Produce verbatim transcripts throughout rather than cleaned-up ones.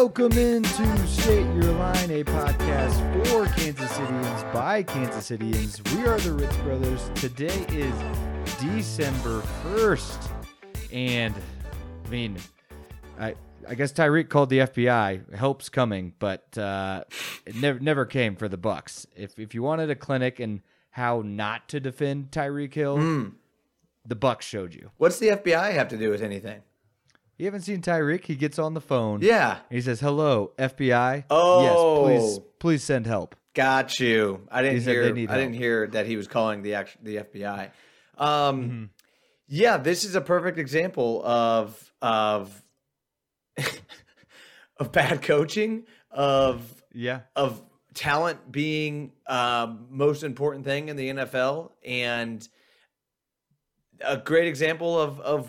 Welcome into State Your Line, a podcast for Kansas Cityans by Kansas Cityans. We are the Ritz Brothers. Today is December first, and I mean, I I guess Tyreek called the F B I. Help's coming, but uh, it never never came for the Bucks. If if you wanted a clinic in how not to defend Tyreek Hill, Mm. the Bucks showed you. What's the F B I have to do with anything? You haven't seen Tyreek? He gets on the phone. Yeah. He says, "Hello, F B I. Oh. Yes, please, please send help." Got you. I didn't He said hear. they need I didn't help. hear that he was calling the act- the F B I. Um, Mm-hmm. Yeah, this is a perfect example of of of bad coaching, of Yeah. of talent being um, most important thing in the N F L, and a great example of of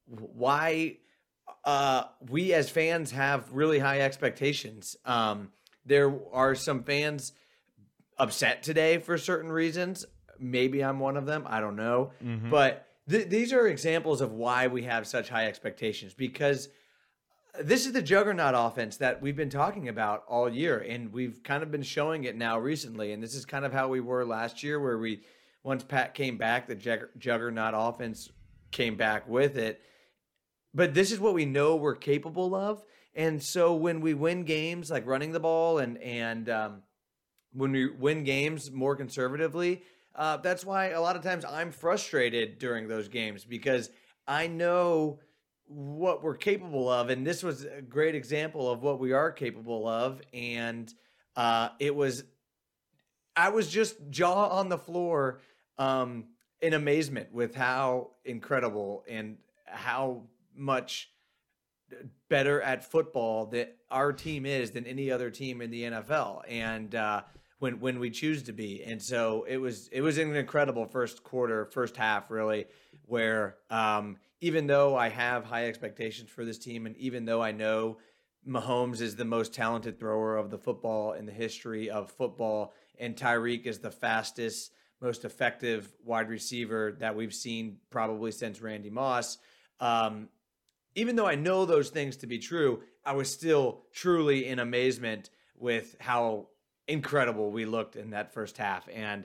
why uh, we as fans have really high expectations. Um, there are some fans upset today for certain reasons. Maybe I'm one of them. I don't know. Mhm. But th- these are examples of why we have such high expectations, because this is the juggernaut offense that we've been talking about all year, and we've kind of been showing it now recently. And this is kind of how we were last year, where we, once Pat came back, the jug- juggernaut offense came back with it. But this is what we know we're capable of. And so when we win games like running the ball and, and um, when we win games more conservatively, uh, that's why a lot of times I'm frustrated during those games, because I know what we're capable of. And this was a great example of what we are capable of. And uh, it was, I was just jaw on the floor um, in amazement with how incredible and how much better at football that our team is than any other team in the N F L. And uh, when when we choose to be. And so it was it was an incredible first quarter, first half, really, where um, even though I have high expectations for this team, and even though I know Mahomes is the most talented thrower of the football in the history of football, and Tyreek is the fastest, most effective wide receiver that we've seen probably since Randy Moss, um, even though I know those things to be true, I was still truly in amazement with how incredible we looked in that first half. And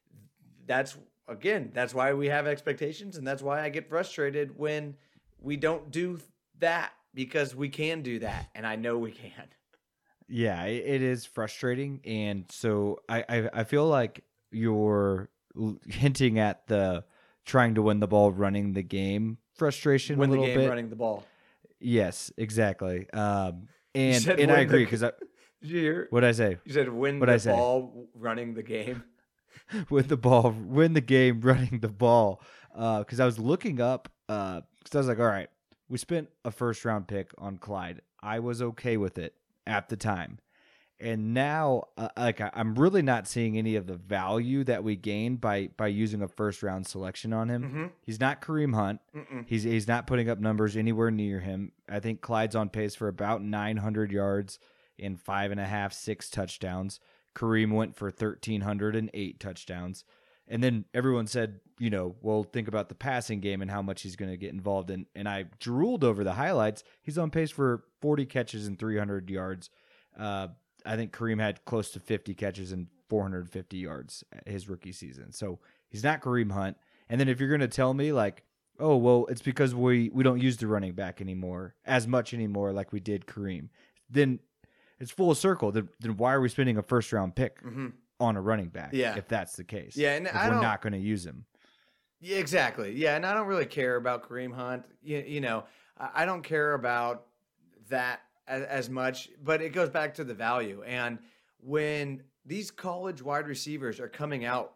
that's, again, that's why we have expectations, and that's why I get frustrated when we don't do that, because we can do that, and I know we can. Yeah, it, it is frustrating, and so I, I I feel like you're l- hinting at the trying to win the ball, running the game frustration Win a the little game bit. running the ball. Yes, exactly. Um, and said and I win the- agree because I Did you hear? what I say You said win What'd I the say? ball running the game. with the ball, win the game, running the ball. Because I was looking up, because I was like, all right, we spent a first round pick on Clyde. I was okay with it at the time. And now, uh, like, I- I'm really not seeing any of the value that we gained by by using a first round selection on him. Mm-hmm. He's not Kareem Hunt. Mm-mm. He's he's not putting up numbers anywhere near him. I think Clyde's on pace for about nine hundred yards and five and a half, six touchdowns. Kareem went for thirteen hundred and eight touchdowns. And then everyone said, you know, well, think about the passing game and how much he's going to get involved in. And I drooled over the highlights. He's on pace for forty catches and three hundred yards. Uh, I think Kareem had close to fifty catches and four hundred fifty yards his rookie season. So he's not Kareem Hunt. And then if you're going to tell me like, oh, well, it's because we, we don't use the running back anymore, as much anymore like we did Kareem, then it's full circle. Then, then why are we spending a first round pick Mm-hmm. on a running back Yeah. if that's the case? Yeah, and if I we're don't- not going to use him. Yeah, exactly. Yeah, and I don't really care about Kareem Hunt. You, you know, I I don't care about that as, as much, but it goes back to the value. And when these college wide receivers are coming out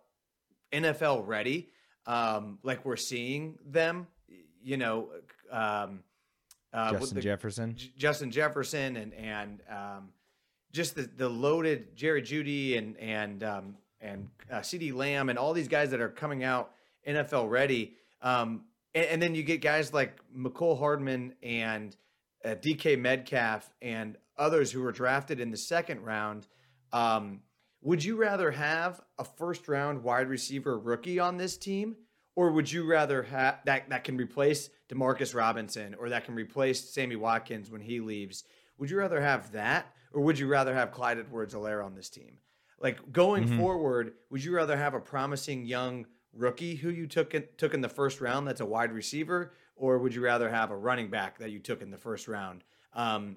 N F L ready, um, like we're seeing them, you know, um, uh, with Justin the- Jefferson. J- Justin Jefferson and and um, just the, the loaded Jerry Jeudy and and um, and uh, CeeDee Lamb and all these guys that are coming out N F L ready, um, and, and then you get guys like McCole Hardman and uh, D K Metcalf and others who were drafted in the second round. Um, would you rather have a first round wide receiver rookie on this team, or would you rather have that that can replace Demarcus Robinson or that can replace Sammy Watkins when he leaves? Would you rather have that, or would you rather have Clyde Edwards-Helaire on this team? Like going Mm-hmm. forward, would you rather have a promising young rookie who you took in, took in the first round that's a wide receiver, or would you rather have a running back that you took in the first round? Um,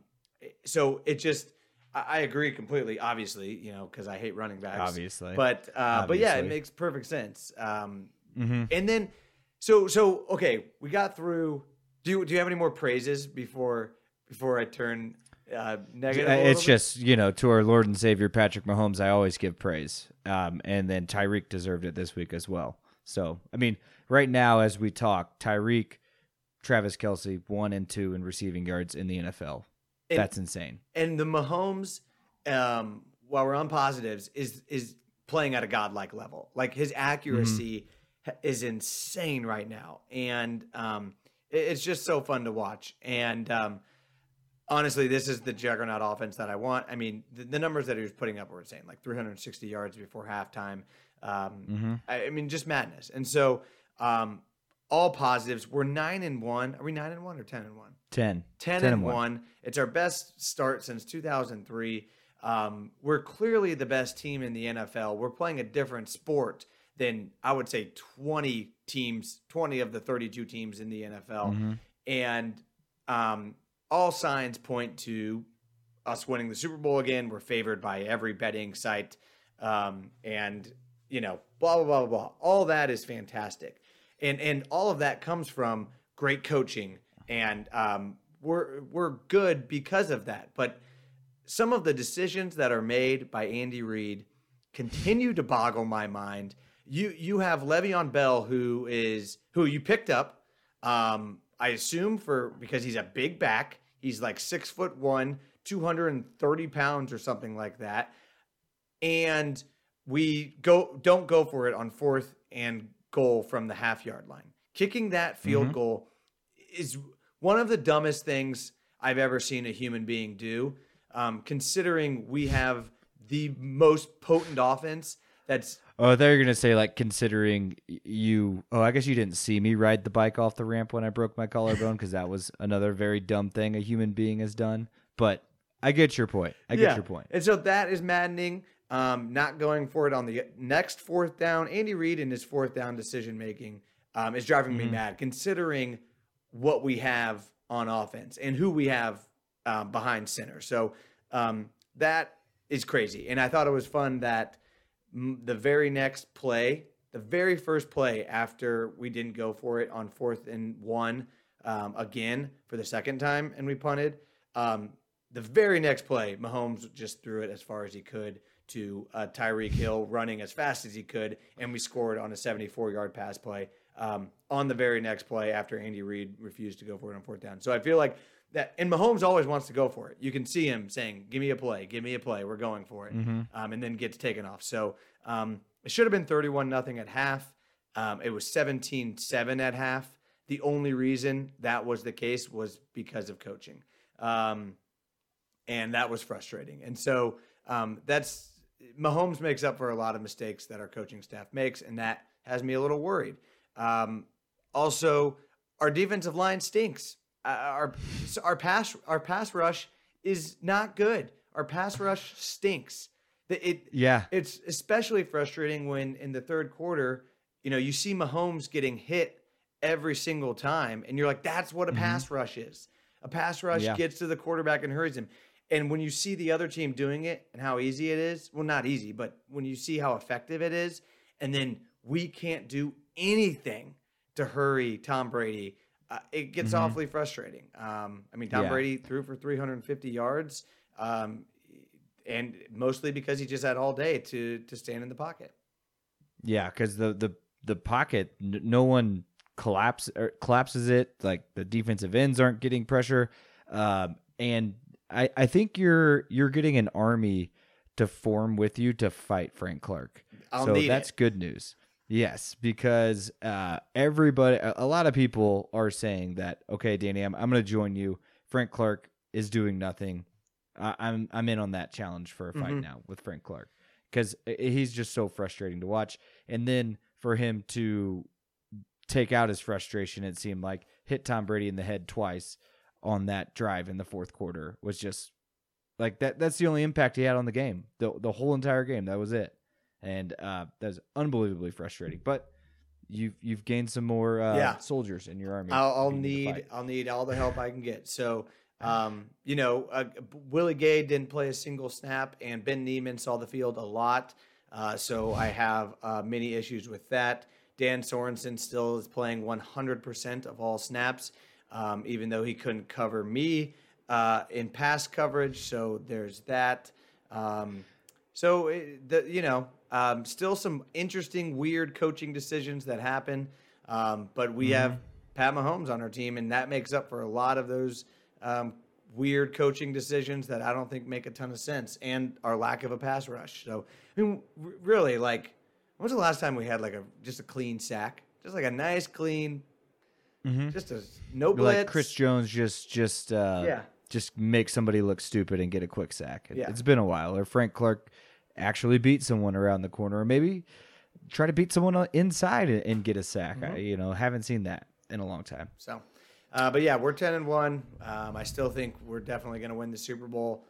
so it just, I, I agree completely. Obviously, you know, because I hate running backs. Obviously, but uh, but yeah, it Obviously. makes perfect sense. Um, Mm-hmm. and then, so so okay, we got through. Do you do you have any more praises before before I turn uh, negative? a It's little bit? just, you know, to our Lord and Savior Patrick Mahomes, I always give praise. Um, and then Tyreek deserved it this week as well. So, I mean, right now as we talk, Tyreek, Travis Kelce, one and two in receiving yards in the N F L. And- That's insane. And the Mahomes, um, while we're on positives, is is playing at a godlike level. Like his accuracy Mm-hmm. is insane right now, and um, it- it's just so fun to watch. And um, honestly, this is the juggernaut offense that I want. I mean, the, the numbers that he was putting up were insane, like three hundred sixty yards before halftime. Um, Mm-hmm. I, I mean, just madness. And so, um, all positives. We're nine and one. Are we nine and one or ten and one? ten. ten, ten and and one. one. It's our best start since two thousand three. Um, we're clearly the best team in the N F L. We're playing a different sport than I would say twenty teams, twenty of the thirty-two teams in the N F L. Mm-hmm. And um, all signs point to us winning the Super Bowl again. We're favored by every betting site. Um, and, you know, blah, blah, blah, blah, blah. All that is fantastic. And, and all of that comes from great coaching. And um, we're, we're good because of that. But some of the decisions that are made by Andy Reid continue to boggle my mind. You you have Le'Veon Bell, who is who you picked up, um, I assume for because he's a big back. He's like six foot one, two hundred thirty pounds or something like that. And we go don't go for it on fourth and goal from the half yard line. Kicking that field Mm-hmm. goal is one of the dumbest things I've ever seen a human being do. Um, considering we have the most potent offense that's Oh, they're going to say, like, considering you... Oh, I guess you didn't see me ride the bike off the ramp when I broke my collarbone, because that was another very dumb thing a human being has done. But I get your point. I get yeah. your point. And so that is maddening. Um, not going for it on the next fourth down. Andy Reid in his fourth down decision making um, is driving me Mhm. mad, considering what we have on offense and who we have um, behind center. So um, that is crazy. And I thought it was fun that m- the very next play, the very first play after we didn't go for it on fourth and one um, again for the second time and we punted, um, the very next play, Mahomes just threw it as far as he could to uh, Tyreek Hill running as fast as he could, and we scored on a seventy-four-yard pass play um, on the very next play after Andy Reid refused to go for it on fourth down. So I feel like that, and Mahomes always wants to go for it. You can see him saying, "Give me a play, give me a play, we're going for it," Mm-hmm. um, and then gets taken off. So um, it should have been thirty-one nothing at half. Um, it was seventeen seven at half. The only reason that was the case was because of coaching. Um, and that was frustrating. And so um, that's Mahomes makes up for a lot of mistakes that our coaching staff makes, and that has me a little worried. Um, also, our defensive line stinks. Uh, our our pass our pass rush is not good. Our pass rush stinks. It, it Yeah. it's especially frustrating when in the third quarter, you know, you see Mahomes getting hit every single time, and you're like, that's what a Mhm. pass rush is. A pass rush Yeah. gets to the quarterback and hurries him. And when you see the other team doing it and how easy it is, well, not easy, but when you see how effective it is, and then we can't do anything to hurry Tom Brady, uh, it gets Mhm. awfully frustrating. Um, I mean, Tom Yeah. Brady threw for three hundred fifty yards, um, and mostly because he just had all day to to stand in the pocket. Yeah, because the, the, the pocket, n- no one collapse, or collapses it. Like, the defensive ends aren't getting pressure. Um, and I, I think you're you're getting an army to form with you to fight Frank Clark. I'll so need that's it. good news. Yes, because uh, everybody, a, a lot of people are saying that, okay, Danny, I'm, I'm going to join you. Frank Clark is doing nothing. I, I'm I'm in on that challenge for a fight Mhm. now with Frank Clark, because he's just so frustrating to watch. And then for him to take out his frustration, it seemed like hit Tom Brady in the head twice on that drive in the fourth quarter was just like that. That's the only impact he had on the game, the the whole entire game. That was it, and uh, that was unbelievably frustrating. But you've you've gained some more uh, Yeah. soldiers in your army. I'll, I'll if you to need fight. I'll need all the help I can get. So, um, you know, uh, Willie Gay didn't play a single snap, and Ben Neiman saw the field a lot. Uh, so I have uh, many issues with that. Dan Sorensen still is playing one hundred percent of all snaps, um, even though he couldn't cover me uh, in pass coverage. So there's that. Um, so, it, the, you know, um, still some interesting, weird coaching decisions that happen. Um, but we Mm-hmm. have Pat Mahomes on our team, and that makes up for a lot of those um, weird coaching decisions that I don't think make a ton of sense, and our lack of a pass rush. So, I mean, r- really, like, when was the last time we had like a just a clean sack, just like a nice clean, Mm-hmm. just a no blitz? Like Chris Jones just just uh, Yeah. just make somebody look stupid and get a quick sack. It, Yeah. It's been a while. Or Frank Clark actually beat someone around the corner, or maybe try to beat someone inside and, and get a sack. Mm-hmm. I, you know, haven't seen that in a long time. So, uh, but yeah, we're ten and one. Um, I still think we're definitely going to win the Super Bowl.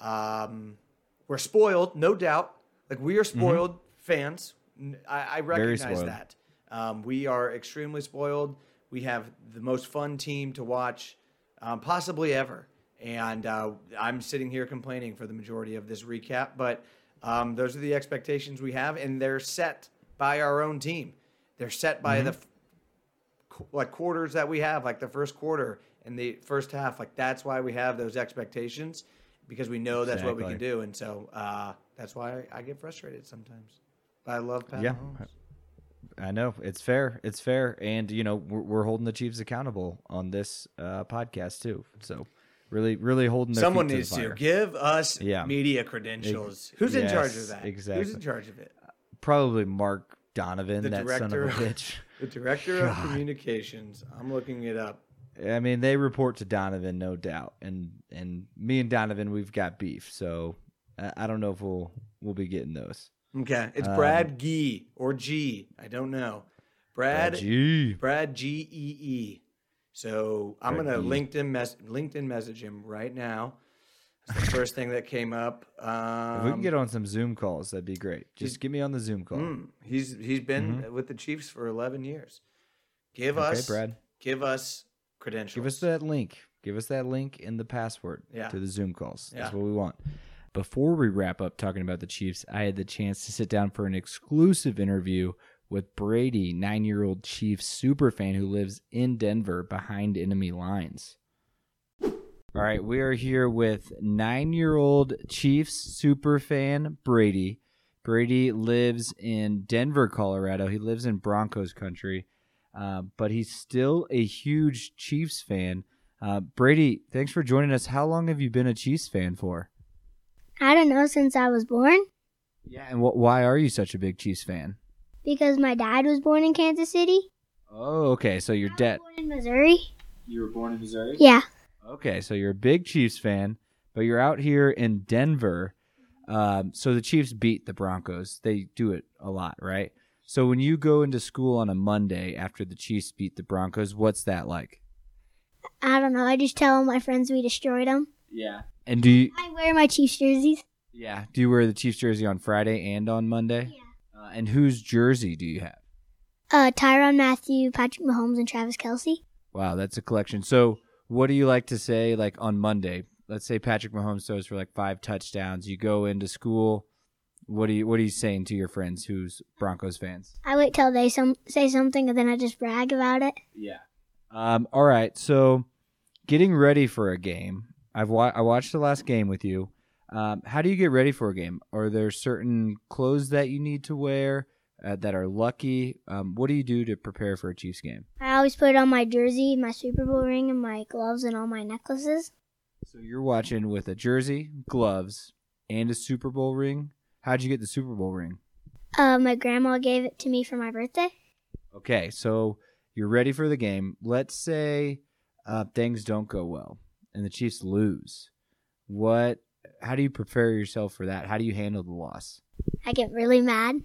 Um, we're spoiled, no doubt. Like, we are spoiled fans. N- I, I recognize spoiled. that. Um, we are extremely spoiled. We have the most fun team to watch, um, possibly ever. And uh, I'm sitting here complaining for the majority of this recap, but um, those are the expectations we have, and they're set by our own team. They're set by the f- qu- like quarters that we have, like the first quarter and the first half. Like, that's why we have those expectations, because we know that's what we can Exactly. do. And so uh, that's why I get frustrated sometimes. But I love Pat Yeah. Mahomes. I know it's fair. It's fair, and you know we're, we're holding the Chiefs accountable on this uh, podcast too. So really, really holding their Someone feet needs to, the to fire. give us Yeah. media credentials. Who's in charge of yes, that? exactly. Who's in charge of it? Probably Mark Donovan, The that director, son of a bitch. the director of God. communications. I'm looking it up. I mean, they report to Donovan, no doubt, and and me and Donovan, we've got beef. So I, I don't know if we'll we'll be getting those. Okay, it's Um, Brad Gee or G. I don't know. Brad Gee. Brad G E E. So I'm Brad gonna Gee. LinkedIn mess LinkedIn message him right now. That's the first thing that came up. Um, If we can get on some Zoom calls, that'd be great. Just get me on the Zoom call. mm, he's he's been with the Chiefs for eleven years. Give Okay, us Brad. Give us credentials. Give us that link. Give us that link and the password Yeah. to the Zoom calls. That's Yeah. what we want. Before we wrap up talking about the Chiefs, I had the chance to sit down for an exclusive interview with Brady, nine-year-old Chiefs superfan who lives in Denver behind enemy lines. All right, we are here with nine-year-old Chiefs superfan Brady. Brady lives in Denver, Colorado. He lives in Broncos country, uh, but he's still a huge Chiefs fan. Uh, Brady, thanks for joining us. How long have you been a Chiefs fan for? I don't know, since I was born, Yeah, and wh- why are you such a big Chiefs fan? because my dad was born in Kansas City. Oh, okay. So your I was dad. born in Missouri. You were born in Missouri? Yeah. Okay, so you're a big Chiefs fan, but you're out here in Denver. Um, so the Chiefs beat the Broncos. They do it a lot, right? So when you go into school on a Monday after the Chiefs beat the Broncos, what's that like? I don't know. I just tell all my friends we destroyed them. Yeah. And do you, I wear my Chiefs jerseys. yeah, do you wear the Chiefs jersey on Friday and on Monday? Yeah. Uh, and whose jersey do you have? Uh, Tyrann Mathieu, Patrick Mahomes, and Travis Kelce. Wow, that's a collection. So what do you like to say, like, on Monday? Let's say Patrick Mahomes throws for, like, five touchdowns. You go into school. What are you, what are you saying to your friends who's Broncos fans? I wait till they some say something, and then I just brag about it. Yeah. Um, all right, so getting ready for a game. I've wa- I watched the last game with you. Um, how do you get ready for a game? Are there certain clothes that you need to wear uh, that are lucky? Um, what do you do to prepare for a Chiefs game? I always put on my jersey, my Super Bowl ring, and my gloves, and all my necklaces. So you're watching with a jersey, gloves, and a Super Bowl ring. How'd you get the Super Bowl ring? Uh, my grandma gave it to me for my birthday. Okay, so you're ready for the game. Let's say uh, things don't go well and the Chiefs lose. What? How do you prepare yourself for that? How do you handle the loss? I get really mad.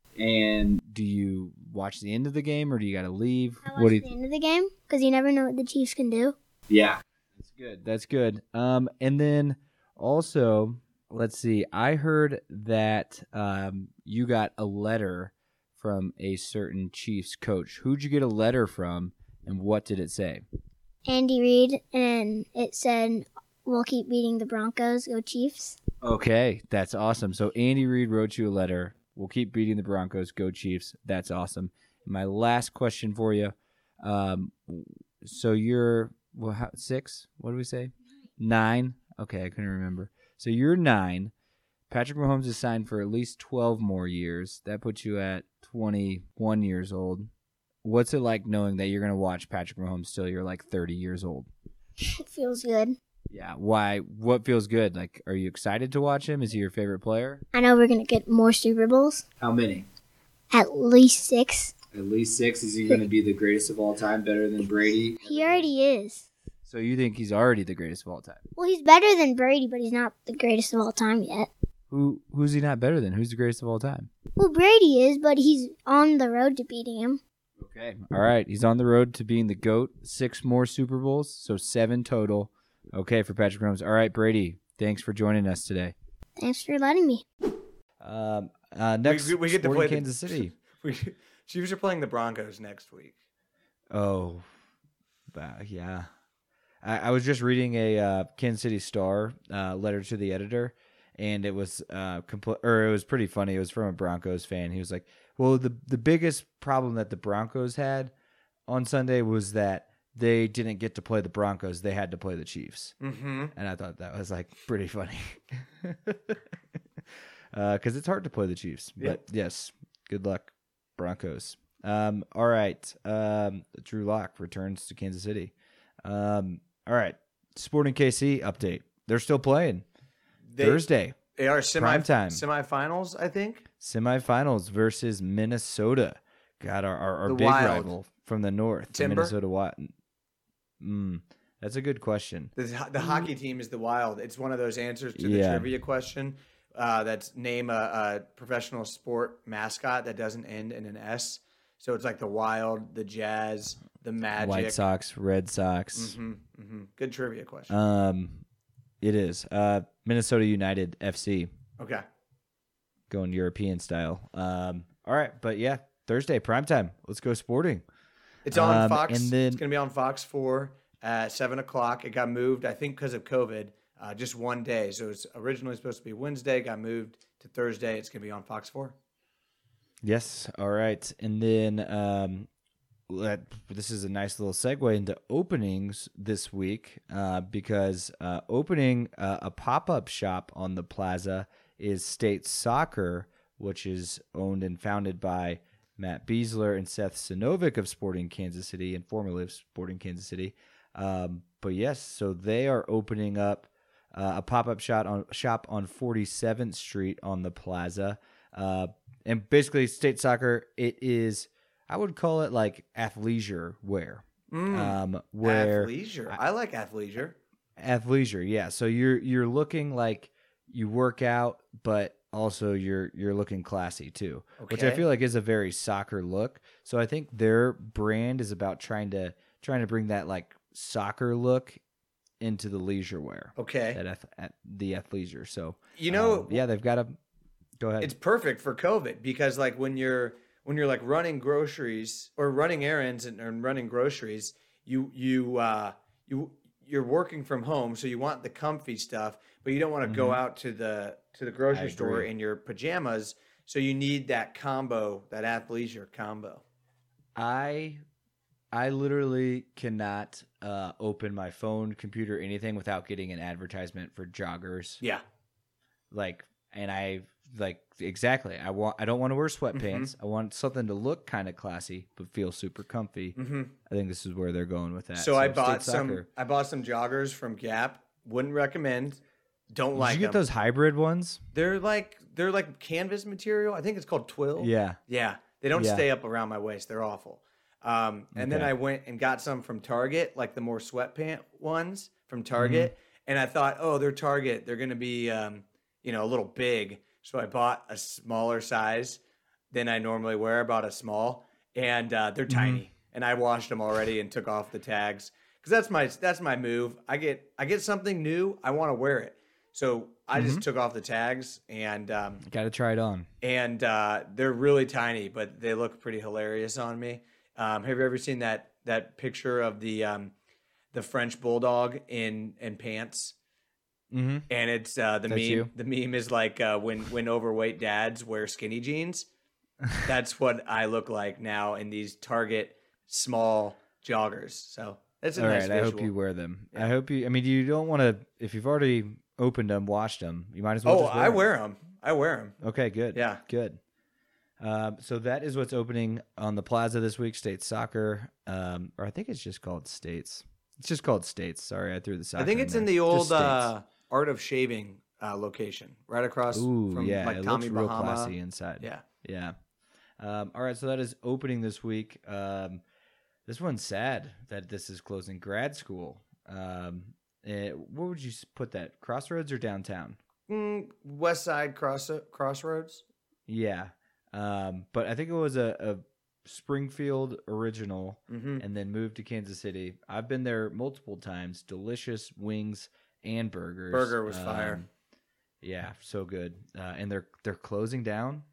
And do you watch the end of the game or do you got to leave? I What watch do you? the end of the game because you never know what the Chiefs can do. Yeah, that's a Good. That's good. Um, and then also, let's see. I heard that um, you got a letter from a certain Chiefs coach. Who'd you get a letter from, and what did it say? Andy Reid, and it said, "We'll keep beating the Broncos. Go Chiefs." Okay, that's awesome. So Andy Reid wrote you a letter. We'll keep beating the Broncos. Go Chiefs. That's awesome. My last question for you. Um, so you're well, how, six? What did we say? Nine. Okay, I couldn't remember. So you're nine. Patrick Mahomes is signed for at least twelve more years. That puts you at twenty-one years old. What's it like knowing that you're going to watch Patrick Mahomes till you're like thirty years old? It feels good. Yeah. Why? What feels good? Like, are you excited to watch him? Is he your favorite player? I know we're going to get more Super Bowls. How many? At least six. At least six. Is he going to be the greatest of all time, better than Brady? He already is. So you think he's already the greatest of all time? Well, he's better than Brady, but he's not the greatest of all time yet. Who Who's he not better than? Who's the greatest of all time? Well, Brady is, but he's on the road to beating him. Okay. All right. He's on the road to being the GOAT. Six more Super Bowls, so seven total. Okay, for Patrick Mahomes. All right, Brady, thanks for joining us today. Thanks for letting me. Um, uh, next, we, we get to Sporting play Kansas the, City. We, Chiefs are playing the Broncos next week. Oh, uh, yeah. I, I was just reading a uh, Kansas City Star uh, letter to the editor, and it was uh, compl- or it was pretty funny. It was from a Broncos fan. He was like, "Well, the the biggest problem that the Broncos had on Sunday was that they didn't get to play the Broncos; they had to play the Chiefs." Mm-hmm. And I thought that was like pretty funny, because uh, it's hard to play the Chiefs. But Yep. yes, good luck, Broncos. Um, all right, um, Drew Lock returns to Kansas City. Um, all right, Sporting K C update. They're still playing They, Thursday. They are semi Primetime. semifinals, I think. Semifinals versus Minnesota. God, our our, our The big Wild. rival from the north, the Timber? Minnesota Wild. Mm, that's a good question. The, the hockey team is the Wild. It's one of those answers to the Yeah. trivia question. Uh, that's name a, a professional sport mascot that doesn't end in an S. So it's like the Wild, the Jazz, the Magic. White Sox, Red Sox. Mm-hmm, mm-hmm. Good trivia question. Um, it is uh Minnesota United F C okay. going European style. Um, all right, but yeah, Thursday primetime. Let's go Sporting. It's on Um, Fox. and then- It's going to be on Fox four at seven o'clock. It got moved, I think, because of COVID, uh, just one day. So it was originally supposed to be Wednesday, got moved to Thursday. It's going to be on Fox four. Yes. All right, and then um, let, this is a nice little segue into openings this week uh, because uh, opening uh, a pop up shop on the plaza is State Soccer, which is owned and founded by Matt Beasler and Seth Sinovic of Sporting Kansas City and formerly of Sporting Kansas City. Um, but yes, so they are opening up uh, a pop up shop on shop on forty-seventh Street on the plaza. Uh, and basically, State Soccer, it is, I would call it like athleisure wear. Mm. Um, where athleisure. I, I like athleisure. athleisure, yeah. So you're you're looking like you work out, but also you're you're looking classy too, which I Okay. feel like is a very soccer look. So I think their brand is about trying to trying to bring that like soccer look into the leisure wear. Okay. That ath- at the athleisure. So You know, um, yeah, they've got a. Go ahead. it's perfect for COVID because like when you're when you're like running groceries or running errands and, and running groceries, you you uh, you you're working from home, so you want the comfy stuff, but you don't want to go Mhm. out to the to the I grocery store agree. in your pajamas. So you need that combo, that athleisure combo. I I literally cannot uh, open my phone, computer, anything without getting an advertisement for joggers. Yeah. Like, and I like exactly. I want. I don't want to wear sweatpants. I want something to look kind of classy but feel super comfy. Mm-hmm. I think this is where they're going with that. So, I bought State some. Soccer. I bought some joggers from Gap. Wouldn't recommend. Don't Did like you get them. those hybrid ones? They're like they're like canvas material. I think it's called twill. Yeah. Yeah. They don't Yeah. stay up around my waist. They're awful. Um, and then Okay. I went and got some from Target, like the more sweatpant ones Mm-hmm. from Target. And I thought, oh, they're Target. They're going to be, um, you know, a little big. So I bought a smaller size than I normally wear. I bought a small, and uh, they're Mm-hmm. tiny. And I washed them already and took off the tags. because that's my that's my move. I get I get something new, I want to wear it. So I Mm-hmm. just took off the tags, and um, Got to try it on. and uh, they're really tiny, but they look pretty hilarious on me. Um, have you ever seen that that picture of the um, the French bulldog in in pants? Mm-hmm. And it's uh, the That's meme. you? The meme is like uh, when when overweight dads wear skinny jeans. That's what I look like now in these Target small joggers. So that's a All nice right, I visual. hope you wear them. Yeah. I hope you. I mean, you don't want to. If you've already opened them, washed them, you might as well. Oh, just wear I them. wear them. I wear them. Okay, good. Yeah. good. Um, so that is what's opening on the Plaza this week. States Soccer, um, or I think it's just called States. It's just called States. Sorry, I threw the soccer. I think it's there. in the Just old States. uh, Art of Shaving uh, location, right across Ooh, from yeah, like it Tommy looks real Bahama. classy inside. Yeah. Yeah. Um, all right, so that is opening this week. Um, this one's sad that this is closing. Grad school. Um, eh, what would you s- put that? Crossroads or downtown? Mm, West Side Cross Crossroads. Yeah. Um, but I think it was a, a Springfield original Mm-hmm. and then moved to Kansas City. I've been there multiple times. Delicious wings and burgers. Burger was fire. Um, Yeah, so good. Uh, and they're they're closing down.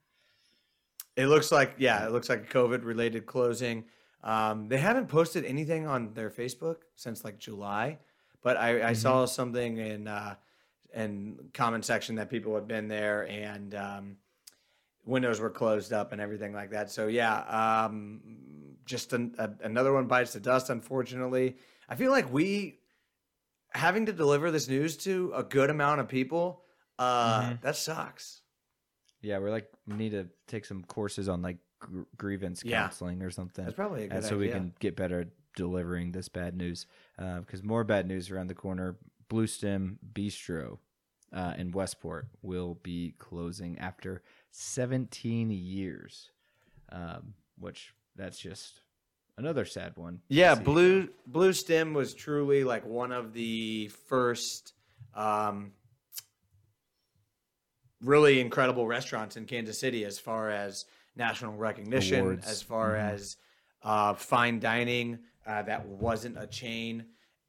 It looks like, yeah, it looks like a COVID related closing. Um, they haven't posted anything on their Facebook since like July, but I, I saw something in uh, in comment section that people had been there and um, windows were closed up and everything like that. So yeah, um, just an, a, another one bites the dust. Unfortunately, I feel like we having to deliver this news to a good amount of people. Uh, Mhm. That sucks. Yeah, we're like we need to take some courses on like gr- grievance Yeah. counseling or something. That's probably a good and so idea. we can get better at delivering this bad news. Because more bad news around the corner. Blue Stem Bistro uh, in Westport will be closing after seventeen years, um, which that's just another sad one. to Yeah, see. Blue Blue Stem was truly like one of the first um, really incredible restaurants in Kansas City as far as national recognition, Awards. as far Mhm. as uh, fine dining uh, that wasn't a chain.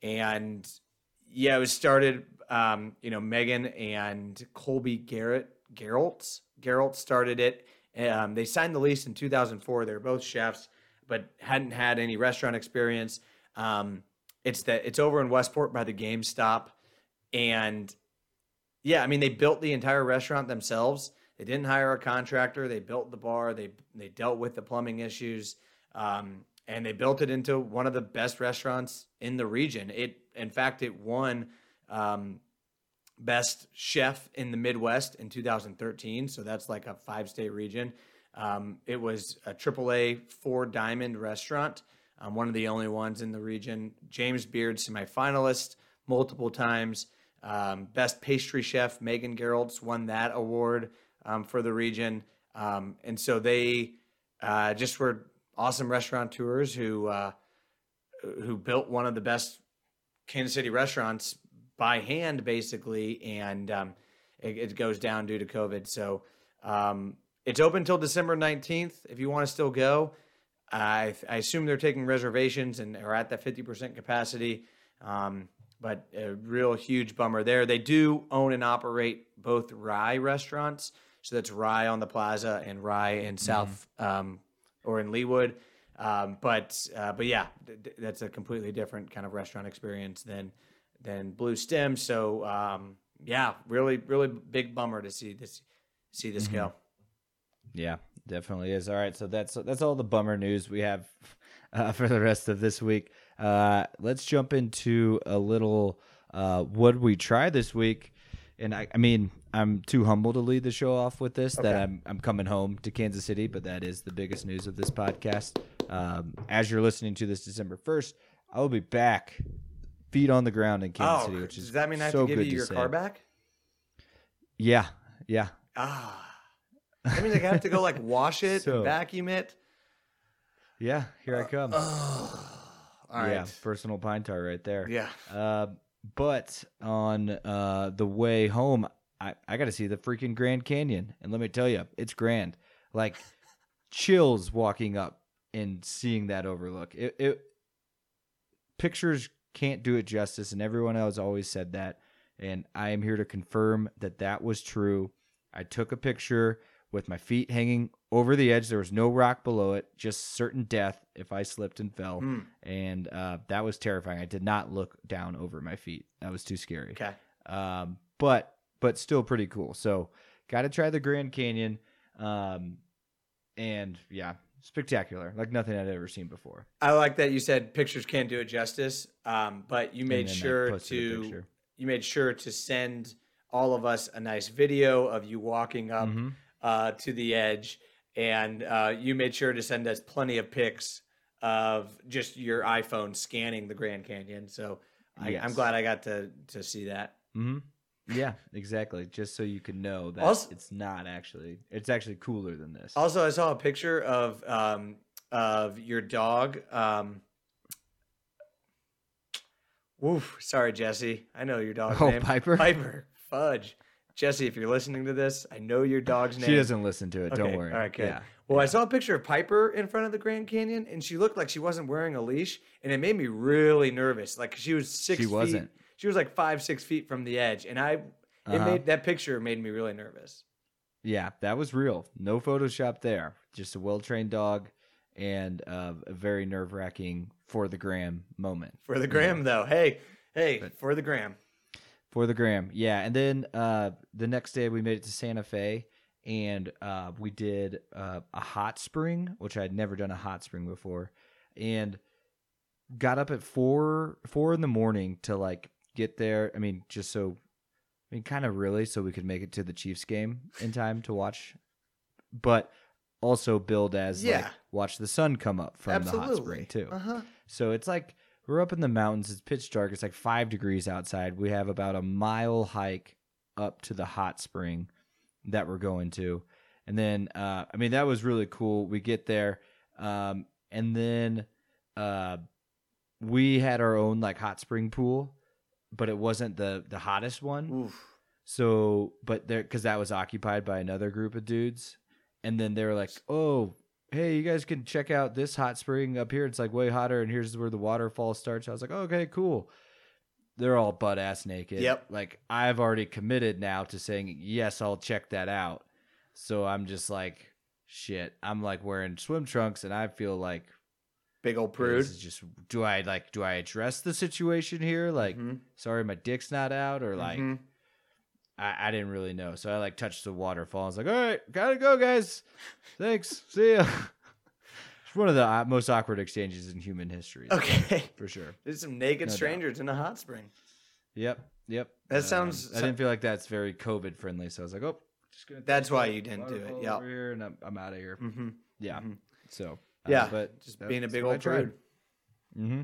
And yeah, it was started, um, you know, Megan and Colby Garrett, Geralt, Geralt started it. Um, they signed the lease in two thousand four. They were both chefs, but hadn't had any restaurant experience. Um, it's that it's over in Westport by the GameStop. And yeah, I mean, they built the entire restaurant themselves. They didn't hire a contractor. They built the bar. They they dealt with the plumbing issues, um, and they built it into one of the best restaurants in the region. It, in fact, it won um, best chef in the Midwest in two thousand thirteen. So that's like a five-state region. Um, it was a triple A four diamond restaurant, um, one of the only ones in the region. James Beard, semifinalist multiple times. Um, best pastry chef, Megan Geraltz, won that award um, for the region. Um, and so they uh, just were awesome restaurateurs who uh, who built one of the best Kansas City restaurants by hand, basically. And um, it, it goes down due to COVID. So um, it's open until December nineteenth. If you want to still go, I, I assume they're taking reservations and are at that fifty percent capacity. Um, But a real huge bummer there. They do own and operate both Rye restaurants. So that's Rye on the Plaza and Rye in South um, or in Leawood. Um, but uh, but yeah, th- th- that's a completely different kind of restaurant experience than than Blue Stem. So um, yeah, really really big bummer to see this see this go. Yeah, definitely is. All right, so that's that's all the bummer news we have uh, for the rest of this week. Uh, let's jump into a little uh, what did we try this week. And I, I mean, I'm too humble to lead the show off with this. That Okay. I'm I'm coming home to Kansas City, but that is the biggest news of this podcast. Um, as you're listening to this December first, I will be back, feet on the ground in Kansas Oh, City, which is does that mean I have so to give good you to your say. car back? Yeah, yeah. Ah, that means I have to go like wash it, So- and vacuum it. Yeah, here I come. Oh, all right. Yeah, personal pine tar right there. Yeah. Uh, but on uh, the way home, I, I got to see the freaking Grand Canyon. And let me tell you, it's grand. Like, chills walking up and seeing that overlook. It, it Pictures can't do it justice, and everyone else always said that. And I am here to confirm that that was true. I took a picture with my feet hanging over the edge. There was no rock below it, just certain death if I slipped and fell. Hmm. And uh, that was terrifying. I did not look down over my feet. That was too scary. Okay. Um, but but still pretty cool. So got to try the Grand Canyon. Um, and yeah, spectacular, like nothing I'd ever seen before. I like that you said pictures can't do it justice, um, but you made then I sure posted a to picture. you made sure to send all of us a nice video of you walking up Mhm. uh, to the edge, and uh, you made sure to send us plenty of pics of just your iPhone scanning the Grand Canyon. So I, Yes. I'm glad I got to to see that. Mm-hmm. Yeah, exactly. Just so you can know that Also- it's not actually, it's actually cooler than this. Also, I saw a picture of um, of your dog. Um, woof, sorry, Jesse. I know your dog's Oh, name. Piper? Piper. Fudge. Jesse, if you're listening to this, I know your dog's name. She doesn't listen to it. Okay, Don't worry. All right, good. Yeah. Well, I saw a picture of Piper in front of the Grand Canyon, and she looked like she wasn't wearing a leash, and it made me really nervous. Like she was six She feet. wasn't. She was like five, six feet from the edge, and I, it Uh-huh. made that picture made me really nervous. Yeah, that was real. No Photoshop there. Just a well trained dog and uh, a very nerve wracking for the gram moment. For the gram, though, hey, hey, But- for the gram. For the gram, yeah. And then uh, the next day we made it to Santa Fe, and uh, we did uh, a hot spring, which I had never done a hot spring before, and got up at four four in the morning to like get there. I mean, just so, I mean, kind of really, so we could make it to the Chiefs game in time to watch, but also build as like Yeah. watch the sun come up from the hot Absolutely. spring too. Uh huh. So it's like we're up in the mountains. It's pitch dark. It's like five degrees outside. We have about a mile hike up to the hot spring that we're going to. And then, uh, I mean, that was really cool. We get there. Um, and then uh, we had our own like hot spring pool, but it wasn't the, the hottest one. Oof. So, but there, because that was occupied by another group of dudes. And then they were like, oh, hey, you guys can check out this hot spring up here. It's like way hotter, and here's where the waterfall starts. I was like, okay, cool. They're all butt ass naked. Yep. Like I've already committed now to saying yes, I'll check that out. So I'm just like, shit. I'm like wearing swim trunks, and I feel like Big old this prude. is just. Do I like? Do I address the situation here? Like, Mhm. sorry, my dick's not out, or like. Mhm. I, I didn't really know. So I like touched the waterfall. I was like, all right, gotta go, guys. Thanks. See ya. It's one of the uh, most awkward exchanges in human history. Okay. For sure. There's some naked No doubt. strangers in a hot spring. Yep. Yep. That sounds- I didn't feel like that's very COVID friendly. So I was like, oh, just gonna. That's why you didn't do it. waterfall Yep. Over here, and I'm, I'm out of here. Mm-hmm. Yeah. Mhm. So. Yeah, But just being a big what I old tried. prude. Mm-hmm.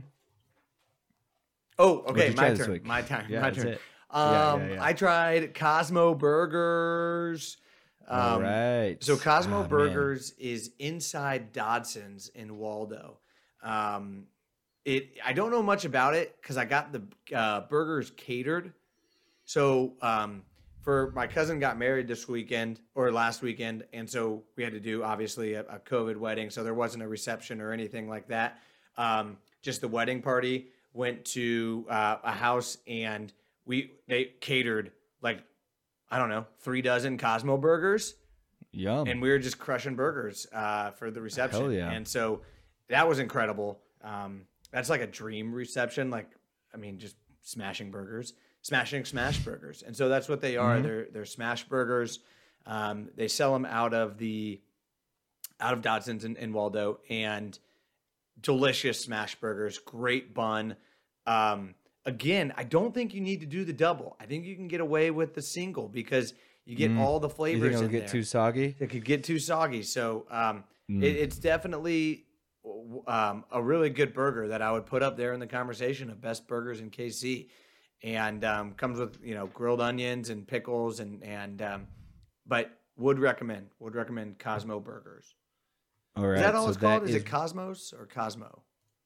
Oh, What'd okay, you my try this turn. week? My time. Yeah, my that's turn. it. Um, Yeah, yeah, yeah. I tried Cosmo Burgers. Um, All right. So Cosmo Ah, man. Burgers is inside Dodson's in Waldo. Um, it I don't know much about it because I got the uh, burgers catered. So um, for my cousin got married this weekend or last weekend, and so we had to do obviously a, a COVID wedding. So there wasn't a reception or anything like that. Um, just the wedding party. Went to uh, a house and we they catered like I don't know three dozen Cosmo burgers. Yum. And we were just crushing burgers uh, for the reception. Hell yeah. And so that was incredible. Um, that's like a dream reception. Like, I mean, just smashing burgers, smashing smash burgers. And so that's what they are. Mhm. They're, they're smash burgers. Um, they sell them out of the, out of Dodson's in, in Waldo, and delicious smash burgers, great bun. Um, again, I don't think you need to do the double. I think you can get away with the single because you get Mm. all the You flavors think it'll in get there. too soggy? It could get too soggy. So um, Mm. it, it's definitely um, a really good burger that I would put up there in the conversation of best burgers in K C. And um, comes with, you know, grilled onions and pickles and, and um, but would recommend, would recommend Cosmo Burgers. All right. Is that all so it's called? that Is, it Cosmos or Cosmo?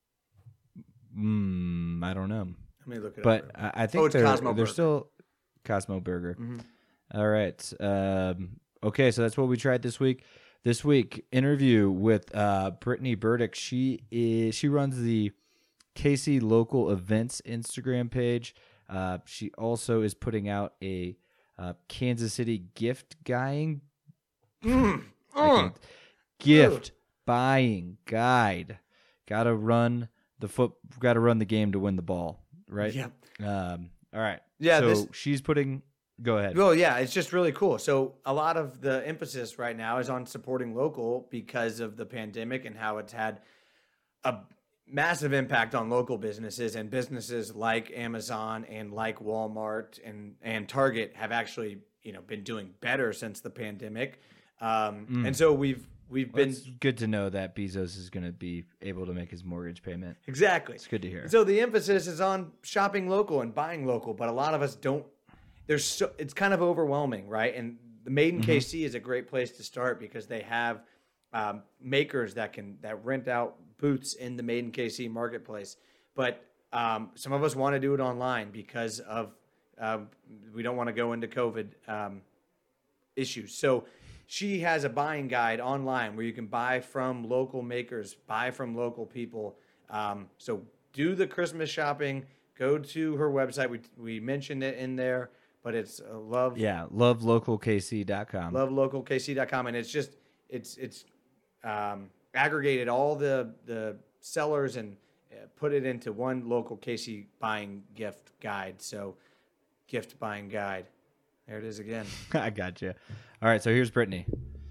Mm, I don't know. Let me look it But up. I, I think it's they're, Cosmo they're Burger. still Cosmo Burger. Mhm. All right. Um, okay, so that's what we tried this week. This week, interview with uh, Brittany Burdick. She is she runs the K C Local Events Instagram page. Uh, she also is putting out a uh, Kansas City gift guying Mm, I mm. can't- gift buying guide. Got to run the foot. Got to run the game to win the ball, right? Yep. Um, all right. Yeah, So this- she's putting. Go ahead. Well, yeah, it's just really cool. So a lot of the emphasis right now is on supporting local because of the pandemic and how it's had a massive impact on local businesses, and businesses like Amazon and like Walmart and and Target have actually, you know, been doing better since the pandemic. Um, Mm. And so we've we've Well, been it's good to know that Bezos is going to be able to make his mortgage payment. exactly. It's good to hear. So the emphasis is on shopping local and buying local, but a lot of us don't. There's so it's kind of overwhelming, right? And the Made in Mhm. K C is a great place to start because they have um, makers that can that rent out booths in the Made in K C marketplace. But um, some of us want to do it online because of uh, we don't want to go into COVID um, issues. So she has a buying guide online where you can buy from local makers, buy from local people. Um, so do the Christmas shopping. Go to her website. We we mentioned it in there, but it's uh, love Yeah, love local K C dot com. love local K C dot com, and it's just it's it's um, aggregated all the the sellers and uh, put it into one local K C buying gift guide. So gift buying guide. There it is again. I got you. All right, so here's Brittany.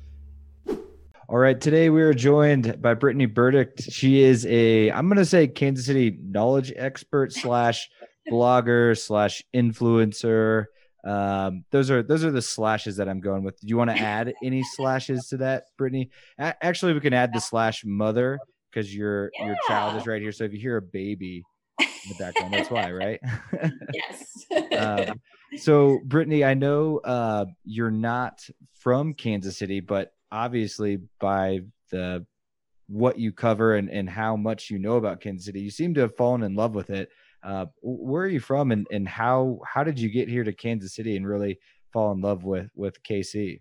All right, today we are joined by Brittany Burdick. She is a, I'm going to say Kansas City knowledge expert slash blogger slash influencer. Um, those are those are the slashes that I'm going with. Do you want to add any slashes to that, Brittany? A- actually, we can add the slash mother because your your child is right here. So if you hear a baby in the background, that's why, right? Yes. um, so Brittany, I know uh, you're not from Kansas City, but obviously by the what you cover and, and how much you know about Kansas City, you seem to have fallen in love with it. Uh, where are you from, and, and how how did you get here to Kansas City and really fall in love with with K C?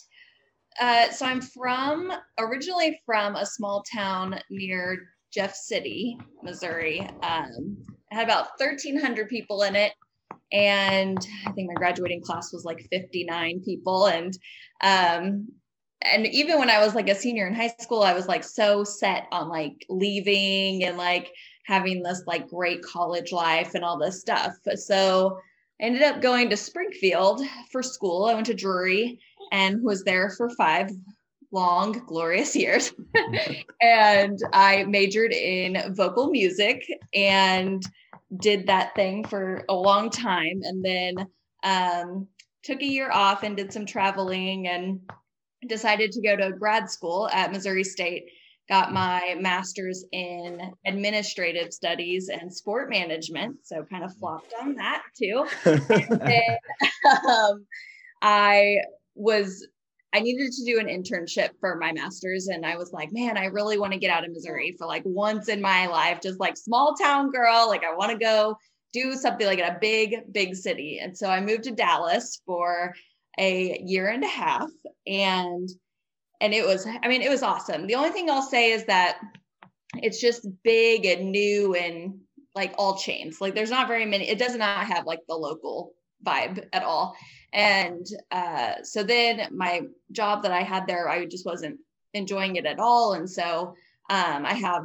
Uh, so I'm from originally from a small town near Jeff City, Missouri. Um, it had about thirteen hundred people in it, and I think my graduating class was like fifty-nine people. And um, and even when I was like a senior in high school, I was like so set on like leaving and like having this like great college life and all this stuff. So I ended up going to Springfield for school. I went to Drury and was there for five long, glorious years. And I majored in vocal music and did that thing for a long time. And then um, took a year off and did some traveling and decided to go to grad school at Missouri State. Got my master's in administrative studies and sport management. So kind of flopped on that too. And then, um, I was, I needed to do an internship for my master's. And I was like, man, I really want to get out of Missouri for like once in my life, just like small town girl. Like I want to go do something like in a big, big city. And so I moved to Dallas for a year and a half. And And it was, I mean, it was awesome. The only thing I'll say is that it's just big and new and like all chains. Like there's not very many, it does not have like the local vibe at all. And uh, so then my job that I had there, I just wasn't enjoying it at all. And so um, I have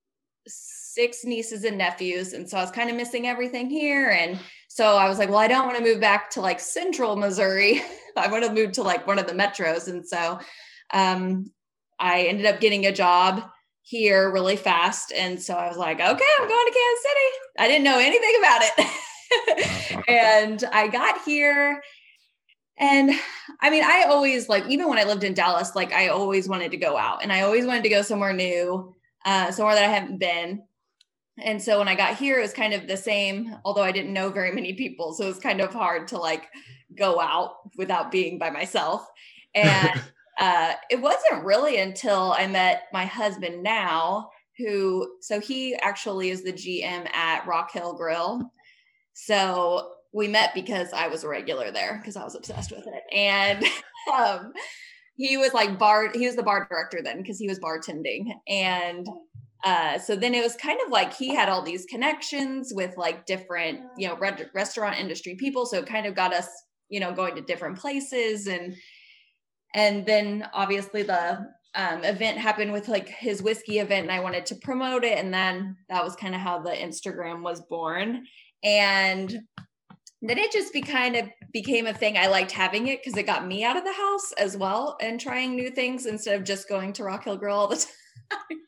six nieces and nephews. And so I was kind of missing everything here. And so I was like, well, I don't want to move back to like central Missouri. I want to move to like one of the metros. And so um, I ended up getting a job here really fast. And so I was like, okay, I'm going to Kansas City. I didn't know anything about it. And I got here. And I mean, I always like, even when I lived in Dallas, like I always wanted to go out and I always wanted to go somewhere new, uh, somewhere that I haven't been. And so when I got here, it was kind of the same, although I didn't know very many people. So it was kind of hard to like go out without being by myself. And uh, it wasn't really until I met my husband now, who, so he actually is the G M at Rock Hill Grill. So we met because I was a regular there because I was obsessed with it. And um, he was like bar, he was the bar director then because he was bartending. And Uh, so then it was kind of like he had all these connections with like different, you know, re- restaurant industry people. So it kind of got us, you know, going to different places. And, and then obviously the um, event happened with like his whiskey event, and I wanted to promote it. And then that was kind of how the Instagram was born. And then it just be kind of became a thing. I liked having it because it got me out of the house as well and trying new things instead of just going to Rock Hill Grill all the time.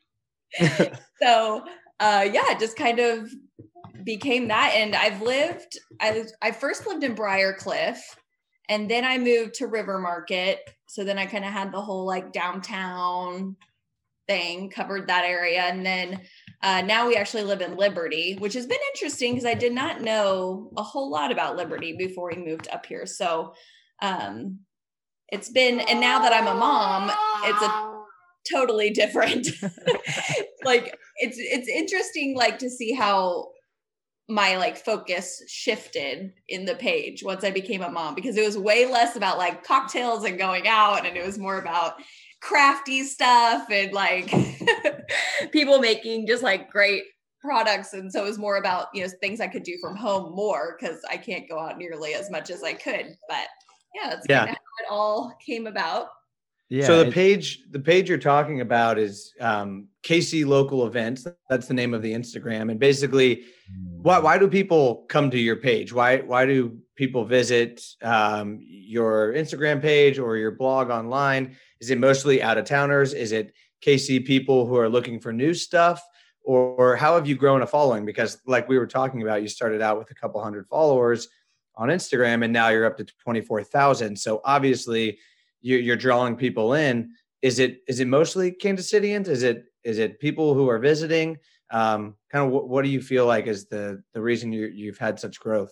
So uh yeah, it just kind of became that. And I've lived I I first lived in Briarcliff, and then I moved to River Market. So then I kind of had the whole like downtown thing, covered that area. And then uh now we actually live in Liberty, which has been interesting because I did not know a whole lot about Liberty before we moved up here. So um it's been, and now that I'm a mom, it's a totally different. Like it's it's interesting like to see how my like focus shifted in the page once I became a mom, because it was way less about like cocktails and going out, and it was more about crafty stuff and like people making just like great products. And so it was more about, you know, things I could do from home more because I can't go out nearly as much as I could. But yeah, that's Yeah. kind of how it all came about. Yeah. so the it- page, the page you're talking about is um, K C Local Events. That's the name of the Instagram. And basically, why why do people come to your page? Why why do people visit um, your Instagram page or your blog online? Is it mostly out of towners? Is it K C people who are looking for new stuff? Or, or how have you grown a following? Because like we were talking about, you started out with a couple hundred followers on Instagram, and now you're up to twenty-four thousand. So obviously, you're, you're drawing people in. Is it is it mostly Kansas Cityans? Is it is it people who are visiting? Um, kind of what, what do you feel like is the the reason you you've had such growth?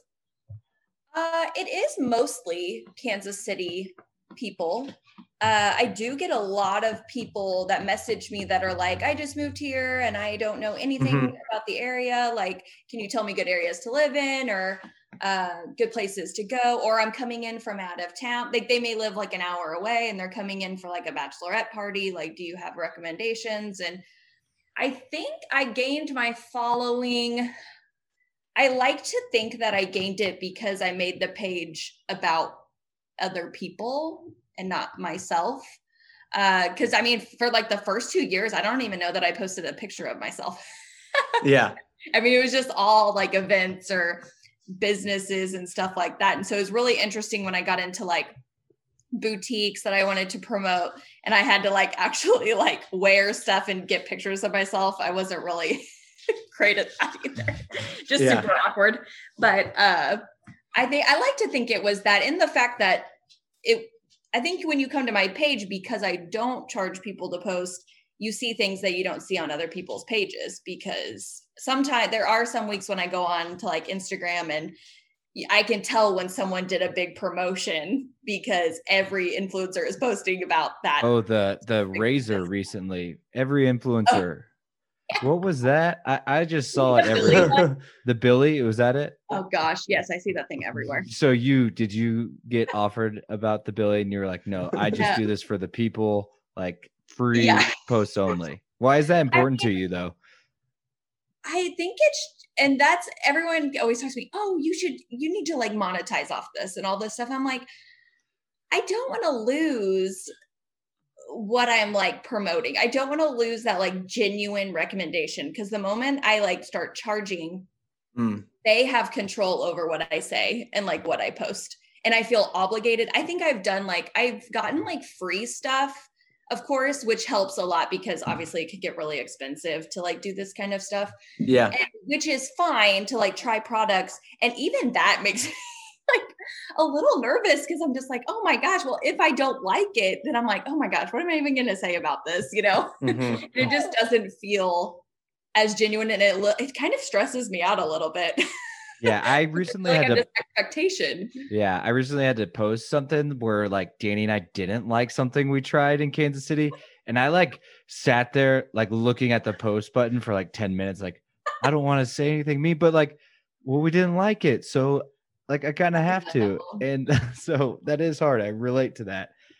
Uh, it is mostly Kansas City people. Uh, I do get a lot of people that message me that are like, I just moved here and I don't know anything Mhm. about the area. Like, can you tell me good areas to live in, or uh, good places to go? Or I'm coming in from out of town. Like, they may live like an hour away and they're coming in for like a bachelorette party. Like, do you have recommendations? And I think I gained my following. I like to think that I gained it because I made the page about other people and not myself. Uh, Cause I mean, for like the first two years, I don't even know that I posted a picture of myself. Yeah. I mean, it was just all like events or businesses and stuff like that. And so it was really interesting when I got into like boutiques that I wanted to promote, and I had to like actually like wear stuff and get pictures of myself. I wasn't really great at that either. Just Yeah. super awkward. But uh, I think I like to think it was that, in the fact that it, I think when you come to my page, because I don't charge people to post, you see things that you don't see on other people's pages, because sometimes there are some weeks when I go on to like Instagram and I can tell when someone did a big promotion because every influencer is posting about that. Oh, the the razor recently. Every influencer. What was that? I, I just saw it The everywhere. Billy The Billy, was that it? Oh gosh, yes, I see that thing everywhere. So you did you get offered about the Billy and you were like, no, I just Yeah. do this for the people, like free Yeah. posts only. Why is that important to you though? I think it's, and that's, everyone always talks to me, oh, you should, you need to like monetize off this and all this stuff. I'm like, I don't want to lose what I'm like promoting. I don't want to lose that like genuine recommendation, because the moment I like start charging, Mm. they have control over what I say and like what I post. And I feel obligated. I think I've done like, I've gotten like free stuff, of course, which helps a lot because obviously it could get really expensive to like do this kind of stuff. Yeah. And, which is fine to like try products. And even that makes me like a little nervous, because I'm just like, oh my gosh, well, if I don't like it, then I'm like, oh my gosh, what am I even going to say about this? You know, Mhm. it just doesn't feel as genuine, and it, it kind of stresses me out a little bit. Yeah, I recently like had I'm to just expectation. Yeah, I recently had to post something where like Danny and I didn't like something we tried in Kansas City. And I like sat there like looking at the post button for like ten minutes. Like, I don't want to say anything mean, but like, well, we didn't like it. So like, I kind of have to. And so that is hard. I relate to that.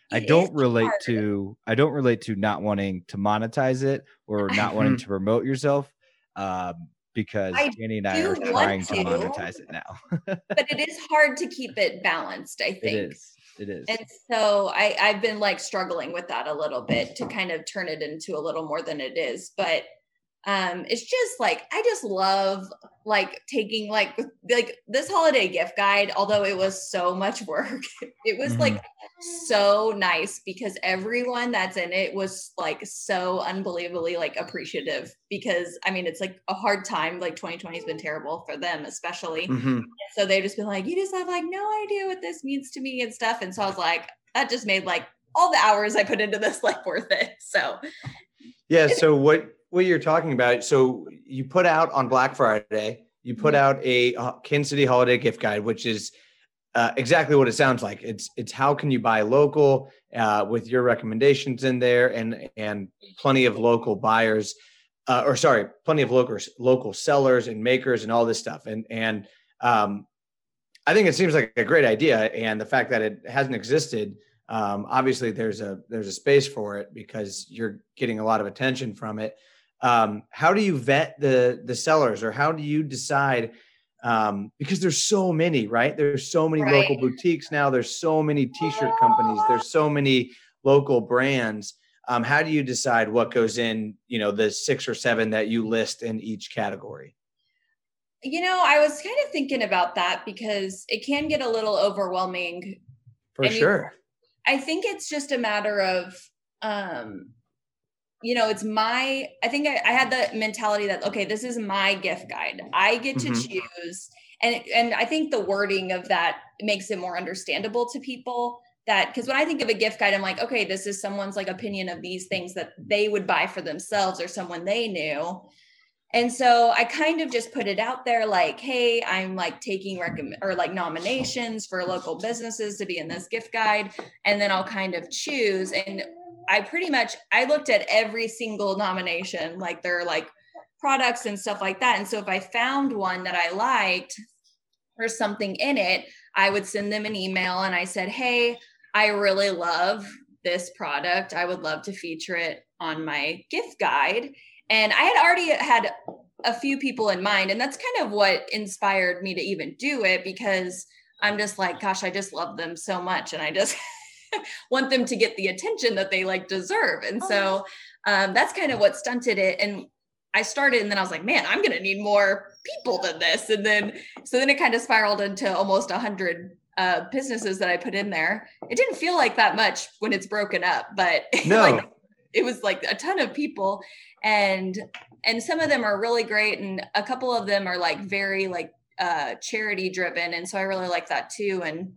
I It don't is relate hard. to I don't relate to not wanting to monetize it or not wanting to promote yourself, um, because I Danny and I do are trying want to to, monetize it now. but it is hard to keep it balanced, I It think. is. It is. And so I, I've been like struggling with that a little bit to kind of turn it into a little more than it is. But um, it's just like, I just love like taking like, like this holiday gift guide, although it was so much work, it was Mhm. like so nice because everyone that's in it was like so unbelievably like appreciative because I mean, it's like a hard time. Like twenty twenty has been terrible for them, especially. Mhm. So they've just been like, you just have like no idea what this means to me and stuff. And so I was like, that just made like all the hours I put into this like worth it. So Yeah. So what what you're talking about? So you put out on Black Friday, you put Mhm. out a uh, Kansas City holiday gift guide, which is uh, exactly what it sounds like. It's it's how can you buy local uh, with your recommendations in there, and and plenty of local buyers, uh, or sorry, plenty of local local sellers and makers and all this stuff. And and um, I think it seems like a great idea, and the fact that it hasn't existed, um, obviously there's a there's a space for it because you're getting a lot of attention from it. Um, how do you vet the the sellers, or how do you decide? Um, because there's so many, right? There's so many Right. local boutiques now. There's so many t-shirt companies. There's so many local brands. Um, how do you decide what goes in, you know, the six or seven that you list in each category? You know, I was kind of thinking about that because it can get a little overwhelming. For And you- sure. I think it's just a matter of, um, you know, it's my, I think I, I had the mentality that, okay, this is my gift guide. I get to Mhm. choose. And, and I think the wording of that makes it more understandable to people that, because when I think of a gift guide, I'm like, okay, this is someone's like opinion of these things that they would buy for themselves or someone they knew. And so I kind of just put it out there like, hey, I'm like taking recommend or like nominations for local businesses to be in this gift guide. And then I'll kind of choose. And I pretty much, I looked at every single nomination, like their like products and stuff like that. And so if I found one that I liked or something in it, I would send them an email and I said, hey, I really love this product. I would love to feature it on my gift guide. And I had already had a few people in mind, and that's kind of what inspired me to even do it because I'm just like, gosh, I just love them so much. And I just want them to get the attention that they like deserve. And so um, that's kind of what stunted it. And I started, and then I was like, man, I'm going to need more people than this. And then, so then it kind of spiraled into almost a hundred uh, businesses that I put in there. It didn't feel like that much when it's broken up, but No. like, it was like a ton of people. And, and some of them are really great. And a couple of them are like very like uh, charity driven. And so I really like that too. And,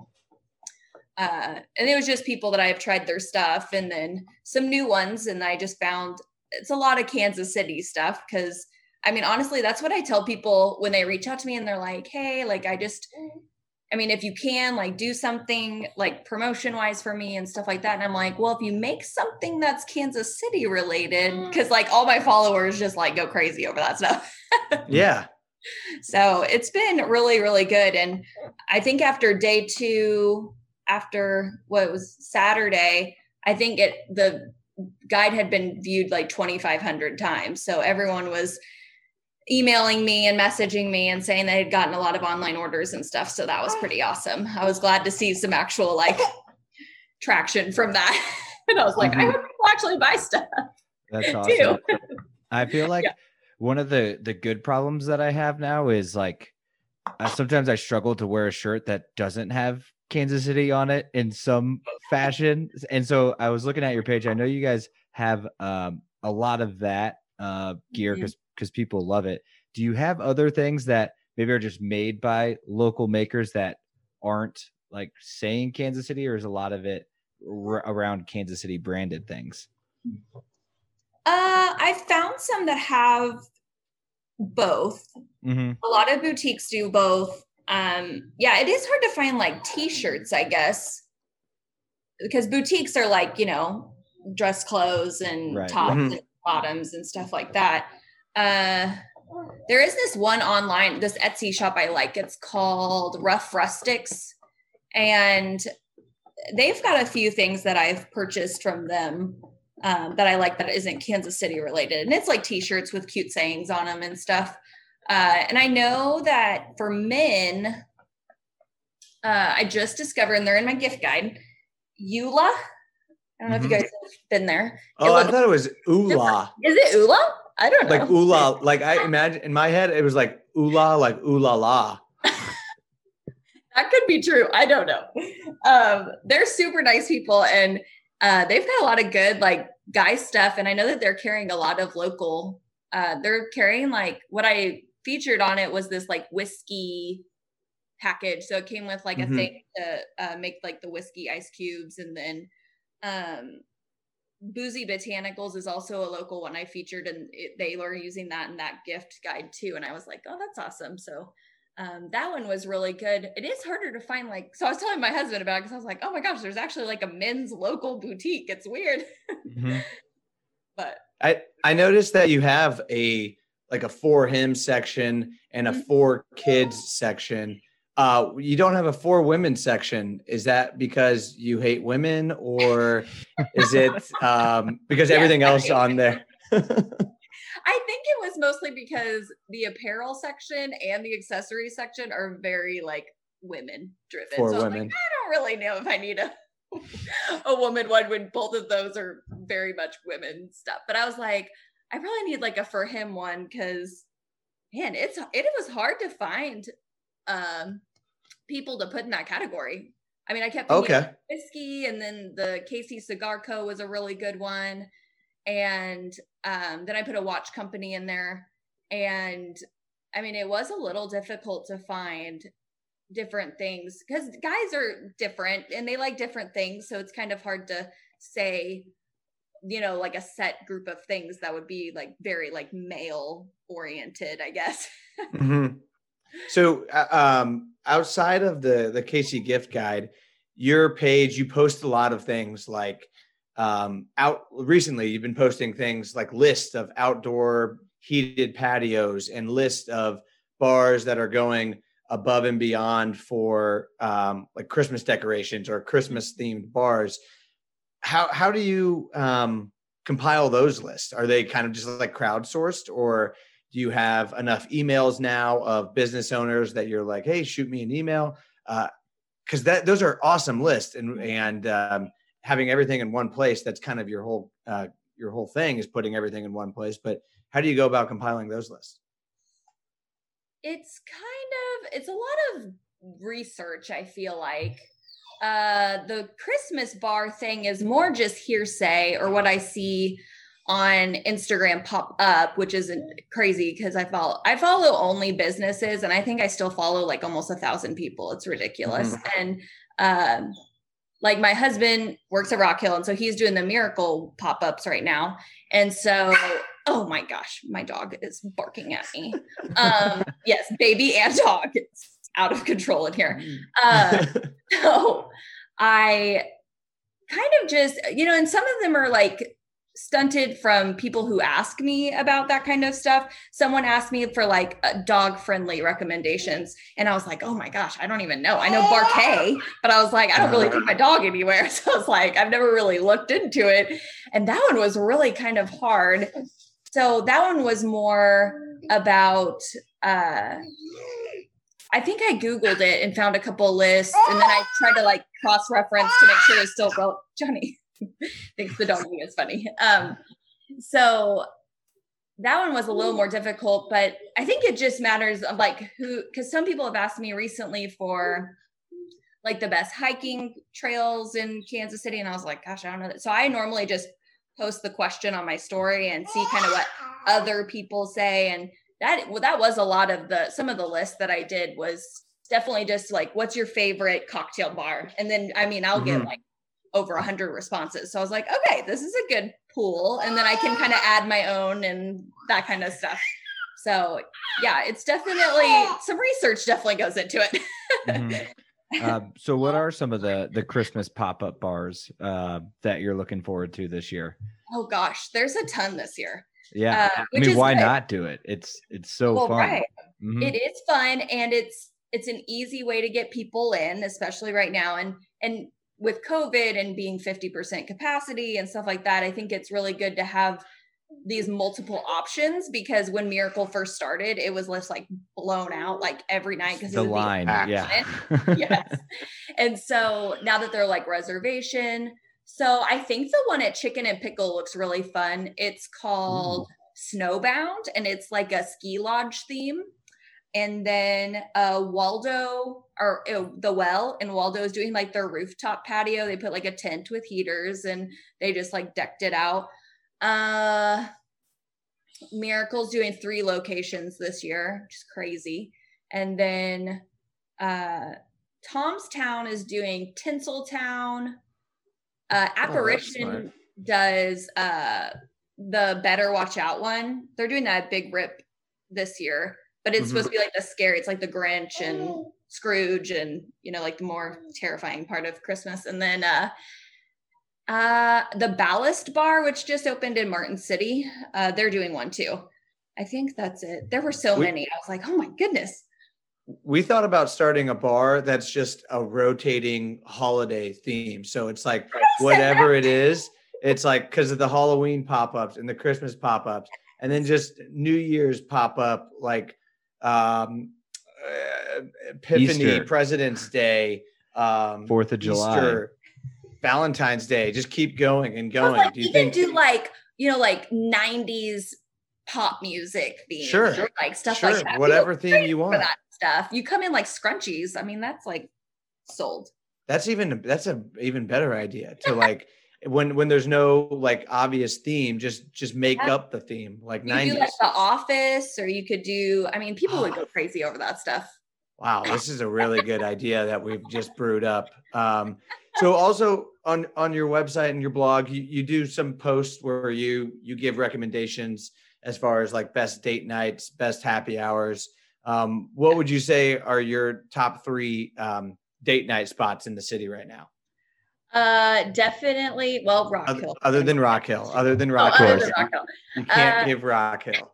uh, and it was just people that I have tried their stuff and then some new ones. And I just found it's a lot of Kansas City stuff. Cause I mean, honestly, that's what I tell people when they reach out to me and they're like, hey, like, I just, I mean, if you can like do something like promotion wise for me and stuff like that. And I'm like, well, if you make something that's Kansas City related, cause like all my followers just like go crazy over that stuff. Yeah. So it's been really, really good. And I think after day two, after what it was Saturday, I think it, the guide had been viewed like twenty-five hundred times. So everyone was emailing me and messaging me and saying they had gotten a lot of online orders and stuff. So that was pretty awesome. I was glad to see some actual like traction from that. And I was like, Mhm. I hope people actually buy stuff. That's too. awesome. I feel like Yeah. one of the the good problems that I have now is like uh, sometimes I struggle to wear a shirt that doesn't have Kansas City on it in some fashion. And so I was looking at your page. I know you guys have um, a lot of that uh, gear Mhm. because because people love it. Do you have other things that maybe are just made by local makers that aren't like saying Kansas City, or is a lot of it r- around Kansas City branded things? Uh, I found some that have both. Mm-hmm. A lot of boutiques do both. Um, yeah, it is hard to find like t-shirts, I guess, because boutiques are like, you know, dress clothes and Right. tops Mhm. and bottoms and stuff like that. Uh, there is this one online, this Etsy shop I like. It's called Rough Rustics. And they've got a few things that I've purchased from them um, that I like that isn't Kansas City related. And it's like t-shirts with cute sayings on them and stuff. Uh, and I know that for men, uh, I just discovered, and they're in my gift guide, Eula. I don't know mm-hmm. if you guys have been there. Oh, I thought it was Oola. Is it Oola? I don't know. Like Oola. Like I imagine in my head, it was like Oola, like Ooh la la. That could be true. I don't know. Um, they're super nice people, and uh, they've got a lot of good like guy stuff. And I know that they're carrying a lot of local. Uh, they're carrying like what I featured on it was this like whiskey package. So it came with like mm-hmm. a thing to uh, make like the whiskey ice cubes, and then um, Boozy Botanicals is also a local one I featured, and it, they were using that in that gift guide too. And I was like, oh, that's awesome. So. Um, that one was really good. It is harder to find like, so I was telling my husband about it because I was like, oh my gosh, there's actually like a men's local boutique. It's weird. Mm-hmm. But I, I noticed that you have a, like a for him section and a mm-hmm. for kids section. Uh, you don't have a for women section. Is that because you hate women, or is it um, because yeah, everything else on there? I think it was mostly because the apparel section and the accessory section are very like women driven. For so women. I'm like, I don't really know if I need a a woman one when both of those are very much women stuff. But I was like, I probably need like a for him one because man, it's it was hard to find um people to put in that category. I mean, I kept thinking okay. whiskey, and then the K C Cigar Co. was a really good one. And um, then I put a watch company in there. And I mean, it was a little difficult to find different things because guys are different and they like different things. So it's kind of hard to say, you know, like a set group of things that would be like very like male oriented, I guess. mm-hmm. So um, outside of the, the K C gift guide, your page, you post a lot of things like Um, out recently, you've been posting things like lists of outdoor heated patios and list of bars that are going above and beyond for um, like Christmas decorations or Christmas themed bars. How how do you um, compile those lists? Are they kind of just like crowdsourced, or do you have enough emails now of business owners that you're like, hey, shoot me an email? Because uh, that those are awesome lists, and and um, having everything in one place, that's kind of your whole uh, your whole thing is putting everything in one place. But how do you go about compiling those lists? It's kind of, it's a lot of research, I feel like. Uh, the Christmas bar thing is more just hearsay or what I see on Instagram pop up, which isn't crazy because I follow, I follow only businesses, and I think I still follow like almost a thousand people. It's ridiculous. Mm-hmm. And um, like my husband works at Rock Hill, and so he's doing the Miracle pop-ups right now. And so, oh my gosh, my dog is barking at me. Um, yes, baby and dog. It's out of control in here. Uh, so I kind of just, you know, and some of them are like stunted from people who ask me about that kind of stuff. Someone asked me for like a dog friendly recommendations, and I was like, oh my gosh, I don't even know. I know Barkay, but I was like, I don't really take my dog anywhere. So I was like, I've never really looked into it. And that one was really kind of hard. So that one was more about, uh, I think I Googled it and found a couple lists, and then I tried to like cross-reference to make sure it's still well, Johnny thinks the dog thing is funny. Um, so that one was a little more difficult, but I think it just matters of like who, because some people have asked me recently for like the best hiking trails in Kansas City, and I was like, gosh, I don't know. So I normally just post the question on my story and see kind of what other people say. And that, well, that was a lot of the, some of the lists that I did was definitely just like, what's your favorite cocktail bar? And then, I mean, I'll mm-hmm. get like over a hundred responses. So I was like, okay, this is a good pool. And then I can kind of add my own and that kind of stuff. So yeah, it's definitely, some research definitely goes into it. mm-hmm. uh, so what are some of the, the Christmas pop-up bars uh, that you're looking forward to this year? Oh gosh, there's a ton this year. Yeah. Uh, I mean, why good. not do it? It's, it's so well, fun. Right. Mm-hmm. It is fun. And it's, it's an easy way to get people in, especially right now. And, and with COVID and being fifty percent capacity and stuff like that, I think it's really good to have these multiple options, because when Miracle first started, it was just like blown out like every night because The line, yeah. Yes. And so now that they're like reservation, so I think the one at Chicken and Pickle looks really fun. It's called Ooh. Snowbound, and it's like a ski lodge theme. And then uh, Waldo or uh, the Well and Waldo is doing like their rooftop patio. They put like a tent with heaters and they just like decked it out. Uh, Miracle's doing three locations this year, which is crazy. And then uh, Tom's Town is doing Tinseltown. Uh, Apparition oh, does uh, the Better Watch Out one. They're doing that Big Rip this year. But it's mm-hmm. supposed to be like the scary, it's like the Grinch and Scrooge and, you know, like the more terrifying part of Christmas. And then uh, uh, the Ballast Bar, which just opened in Martin City, uh, they're doing one too. I think that's it. There were so we, many. I was like, oh my goodness. We thought about starting a bar that's just a rotating holiday theme. So it's like whatever it is, it's like because of the Halloween pop-ups and the Christmas pop-ups, and then just New Year's pop-up like um uh, Epiphany, Easter. President's Day, um Fourth of July, Easter, Valentine's Day. Just keep going and going. Like, do you you think can do like, you know, like nineties pop music themes, sure, or like stuff sure. like that. Whatever theme you want for that stuff. You come in like scrunchies. I mean, that's like sold. That's even that's a even better idea to like when when there's no like obvious theme, just just make yeah. up the theme like you nineties. Do like The Office, or you could do. I mean, people would go crazy over that stuff. Wow, this is a really good idea that we've just brewed up. Um, so also on on your website and your blog, you, you do some posts where you you give recommendations as far as like best date nights, best happy hours. Um, what would you say are your top three um, date night spots in the city right now? Uh, definitely. Well, Rock other, Hill. Other than Rock Hill. Other than Rock oh, Hill. Other than Rock Hill. You can't uh, give Rock Hill.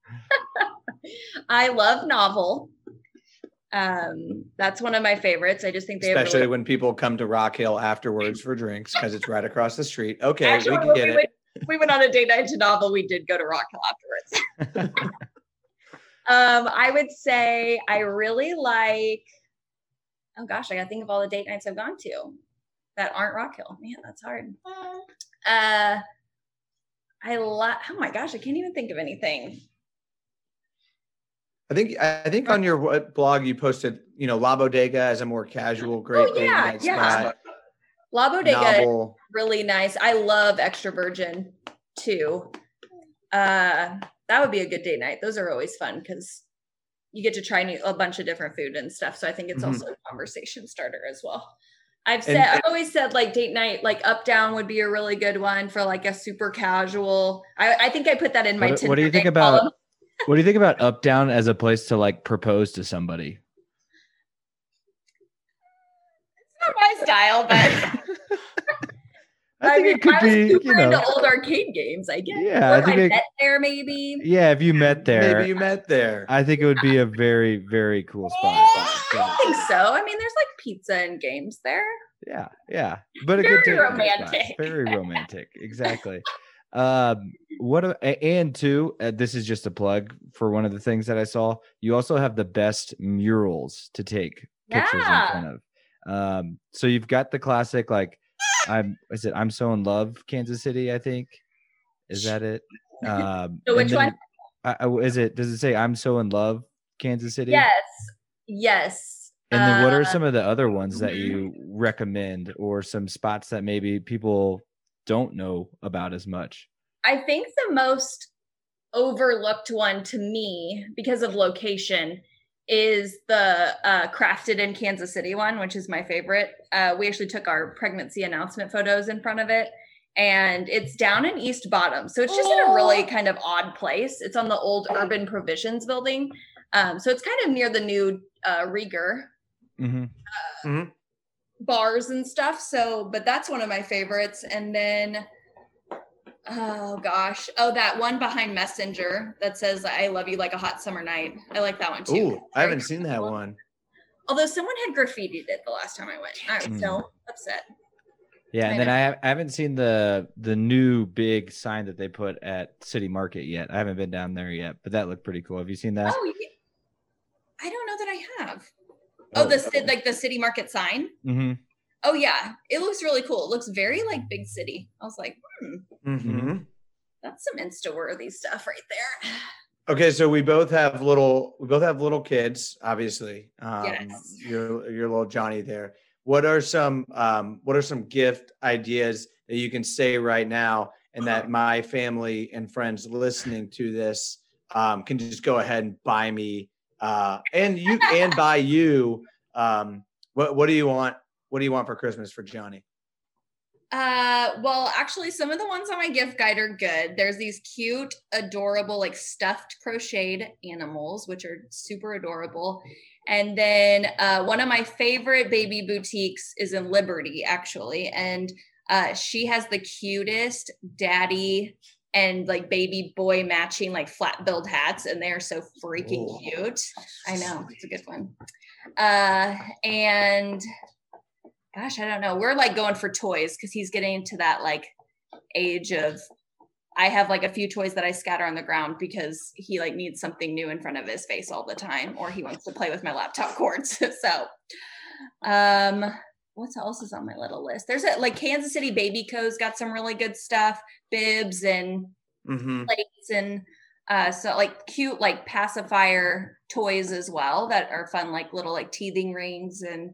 I love Novel. Um, that's one of my favorites. I just think they especially have really- when people come to Rock Hill afterwards for drinks because it's right across the street. Okay, Actually, we can get we it. Went, we went on a date night to Novel. We did go to Rock Hill afterwards. um, I would say I really like. Oh gosh, I gotta think of all the date nights I've gone to that aren't Rock Hill. Man, that's hard. Uh, I love. Oh my gosh, I can't even think of anything. I think I think on your blog you posted, you know, La Bodega as a more casual, great oh, date yeah, night yeah. spot. La Bodega, Novel. Really nice. I love Extra Virgin too. Uh, that would be a good date night. Those are always fun because you get to try new, a bunch of different food and stuff. So I think it's mm-hmm. also a conversation starter as well. I've said, and, I've always said like date night, like Up Down would be a really good one for like a super casual. I, I think I put that in my. What, what do you think about? Column. What do you think about Up Down as a place to like propose to somebody? It's not my style, but I think I mean, it could I be. Was super you know, into old arcade games, I guess. Yeah, or I think I it, met there maybe. Yeah, if you met there, maybe you met there. I think it would be a very, very cool spot. I don't think so. I mean, there's like pizza and games there. Yeah, yeah, but a very good romantic. Very romantic, exactly. Um, what and two, uh, this is just a plug for one of the things that I saw. You also have the best murals to take pictures yeah. in front of. Um, so you've got the classic like, I'm is it I'm so in love Kansas City, I think. Is that it? Um, so which then, one? Uh, is it? Does it say I'm so in love Kansas City? Yes, yes. And then what are uh, some of the other ones that you recommend, or some spots that maybe people don't know about as much? I think the most overlooked one to me because of location is the uh, Crafted in Kansas City one, which is my favorite. Uh, we actually took our pregnancy announcement photos in front of it, and it's down in East Bottom. So it's just in a really kind of odd place. It's on the old Urban Provisions building. Um, so it's kind of near the new uh, Rieger mm-hmm. Uh, mm-hmm. bars and stuff. So, but that's one of my favorites. And then, oh gosh. Oh, that one behind Messenger that says, I love you like a hot summer night. I like that one too. Ooh, I haven't seen that one. Although someone had graffitied it the last time I went. I was mm. so upset. Yeah, and kind then of- I, have, I haven't seen the the new big sign that they put at City Market yet. I haven't been down there yet, but that looked pretty cool. Have you seen that? Oh, yeah. I don't know that I have. Oh, the ci- like the City Market sign. Mm-hmm. Oh yeah, it looks really cool. It looks very like big city. I was like, hmm, Mm-hmm. that's some Insta-worthy stuff right there. Okay, so we both have little we both have little kids, obviously. Um, Yes. Your your little Johnny there. What are some um, what are some gift ideas that you can say right now, and that my family and friends listening to this um, can just go ahead and buy me, uh, and you and buy you. Um, what what do you want? What do you want for Christmas for Johnny? Uh, well, actually, some of the ones on my gift guide are good. There's these cute, adorable, like stuffed crocheted animals, which are super adorable. And then uh, one of my favorite baby boutiques is in Liberty, actually. And uh, she has the cutest daddy and like baby boy matching like flat billed hats. And they are so freaking Oh. cute. I know, it's a good one. Uh, and gosh, I don't know. We're like going for toys because he's getting to that like age of I have like a few toys that I scatter on the ground because he like needs something new in front of his face all the time, or he wants to play with my laptop cords. So um what else is on my little list? There's a like Kansas City Baby Co.'s got some really good stuff, bibs and Mm-hmm. plates and uh so like cute like pacifier toys as well that are fun, like little like teething rings and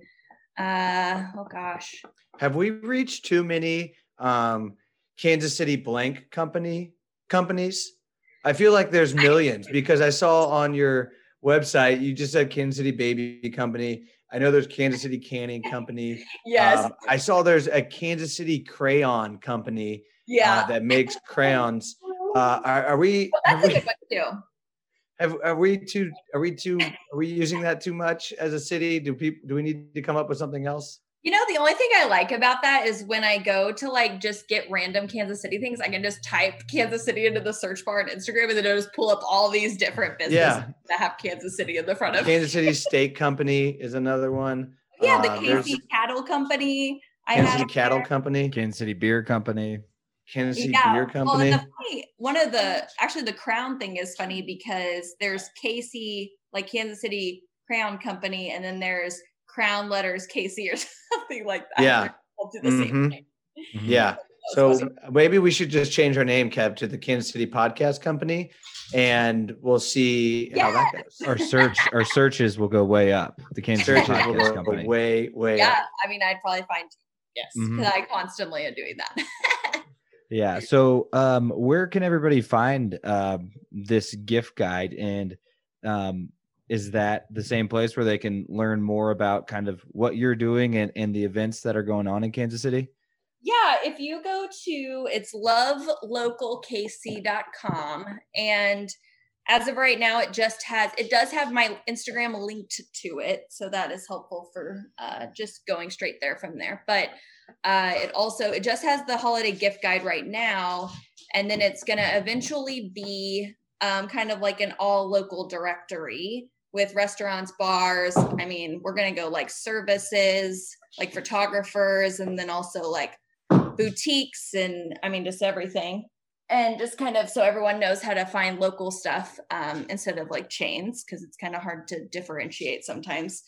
uh oh gosh. Have we reached too many um, Kansas City blank company companies? I feel like there's millions because I saw on your website you just said Kansas City Baby Company. I know there's Kansas City Canning Company. Yes. Um, I saw there's a Kansas City Crayon Company Yeah. uh, that makes crayons. Uh, are, are we? Well, Have that's a we, good one too. have, are we too? Are we too? Are we using that too much as a city? Do people? Do we need to come up with something else? You know, the only thing I like about that is when I go to like just get random Kansas City things, I can just type Kansas City into the search bar on Instagram and then it'll just pull up all these different businesses Yeah. that have Kansas City in the front of. Kansas City Steak Company is another one. Yeah, the Uh, K there's C Cattle Company. I Kansas have City Cattle there. Company, Kansas City Beer Company. Kansas City Yeah. Beer Well, Company. and the funny, one of the actually the Crown thing is funny because there's K C, like Kansas City Crown Company, and then there's Crown Letters K C or something like that. Yeah. They're all do the same Mhm. thing. Yeah. That's So awesome. maybe we should just change our name, Kev, to the Kansas City Podcast Company, and we'll see how that goes. Our search, our searches will go way up. The Kansas City Searches will Podcast go Company. way, way Yeah, up. I mean, I'd probably find yes, Mhm. because I constantly am doing that. Yeah. So, um, where can everybody find um, this gift guide? And um, is that the same place where they can learn more about kind of what you're doing and, and the events that are going on in Kansas City? Yeah, if you go to it's love local k c dot com, and as of right now it just has it does have my Instagram linked to it, so that is helpful for uh just going straight there from there. But uh it also it just has the holiday gift guide right now, and then it's going to eventually be um kind of like an all local directory with restaurants, bars. I mean, we're going to go like services, like photographers, and then also like boutiques and I mean just everything, and just kind of so everyone knows how to find local stuff um, instead of like chains, because it's kind of hard to differentiate sometimes.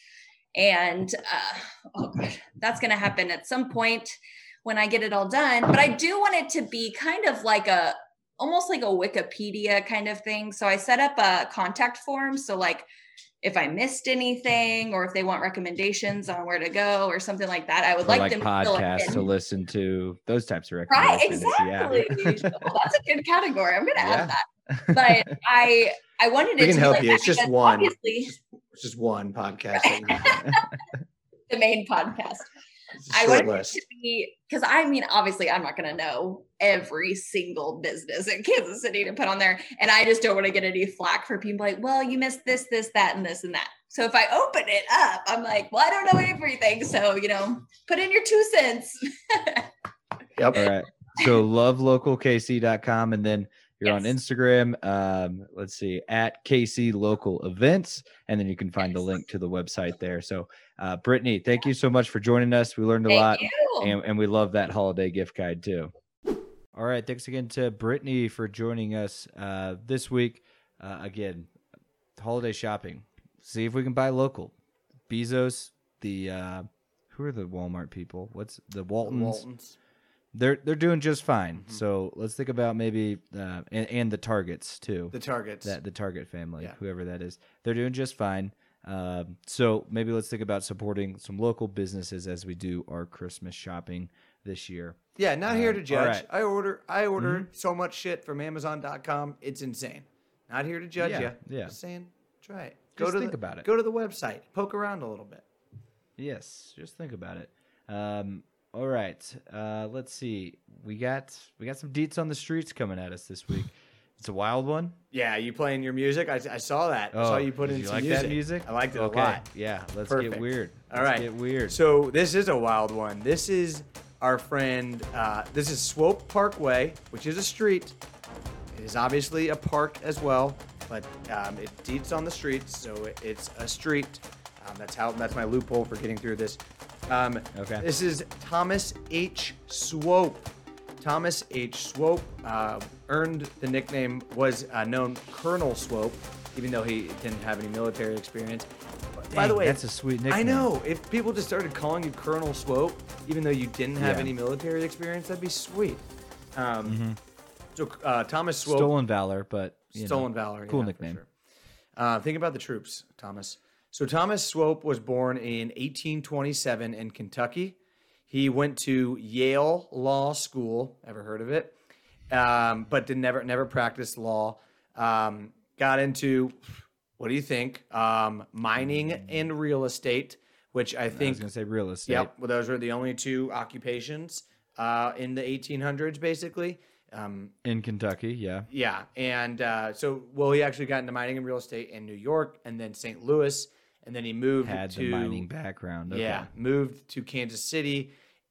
And uh, oh god, that's going to happen at some point when I get it all done. But I do want it to be kind of like a almost like a Wikipedia kind of thing. So I set up a contact form. So like if I missed anything or if they want recommendations on where to go or something like that, I would Or like, like them to fill it podcasts in. to listen to, those types of Right, recommendations. exactly. Yeah. Oh, that's a good category. I'm gonna Yeah. add that. But I I wanted We it can to help be like you. that It's just because one. obviously It's just one podcast. that the main podcast. you- it's a I short wanted list. it to be because I mean, obviously, I'm not gonna know every single business in Kansas City to put on there, and I just don't want to get any flack for people like, well, you missed this, this, that, and this and that. So if I open it up, I'm like, well, I don't know everything, so you know, put in your two cents. Yep. All right. So love local k c dot com, and then We're on Yes. Instagram. Um, let's see, at K C Local Events, and then you can find the Yes. link to the website there. So, uh, Brittany, thank you so much for joining us. We learned a Thank lot, you. and, and we love that holiday gift guide too. All right, thanks again to Brittany for joining us uh, this week. Uh, again, holiday shopping. See if we can buy local. Bezos, the uh, who are the Walmart people? What's the Waltons? The Waltons. They're they're doing just fine. Mm-hmm. So let's think about maybe uh, and, and the Targets too. The Targets. That the Target family, Yeah. whoever that is, they're doing just fine. Um, so maybe let's think about supporting some local businesses as we do our Christmas shopping this year. Yeah, not here to Um, judge. all right. I order I order so much shit from Amazon dot com. It's insane. Not here to judge Yeah, you. yeah. Just saying, try it. Go Just to think the, about it. Go to the website. Poke around a little bit. Yes, just think about it. Um, all right, uh, let's see. We got we got some deets on the streets coming at us this week. It's a wild one. Yeah, you playing your music? I, I saw that. I saw you put did in you some like music. that music? I liked it okay. a lot. Yeah, let's Perfect. get weird. All Let's right. get weird. So this is a wild one. This is our friend. Uh, this is Swope Parkway, which is a street. It is obviously a park as well, but um, it deets on the streets, so it, it's a street. Um, that's how. That's my loophole for getting through this. Um, Okay. This is Thomas H. Swope. Thomas H. Swope uh, earned the nickname, was uh, known Colonel Swope, even though he didn't have any military experience. By the Dang, way, that's a sweet nickname. I know. If people just started calling you Colonel Swope, even though you didn't have Yeah. any military experience, that'd be sweet. Um, So uh, Thomas Swope, Stolen valor, but you Stolen know, Valor, cool yeah, for nickname. sure. Uh, think about the troops, Thomas. So Thomas Swope was born in eighteen twenty-seven in Kentucky. He went to Yale Law School. Ever heard of it? Um, but did never never practiced law. Um, got into, what do you think? Um, mining and real estate, which I I was think. gonna say real estate. Yep. Well, those were the only two occupations uh, in the eighteen hundreds, basically. Um, In Kentucky, yeah. yeah, and uh, so well, he actually got into mining and real estate in New York, and then Saint Louis, and then he moved Had to the mining background. Okay. yeah, moved to Kansas City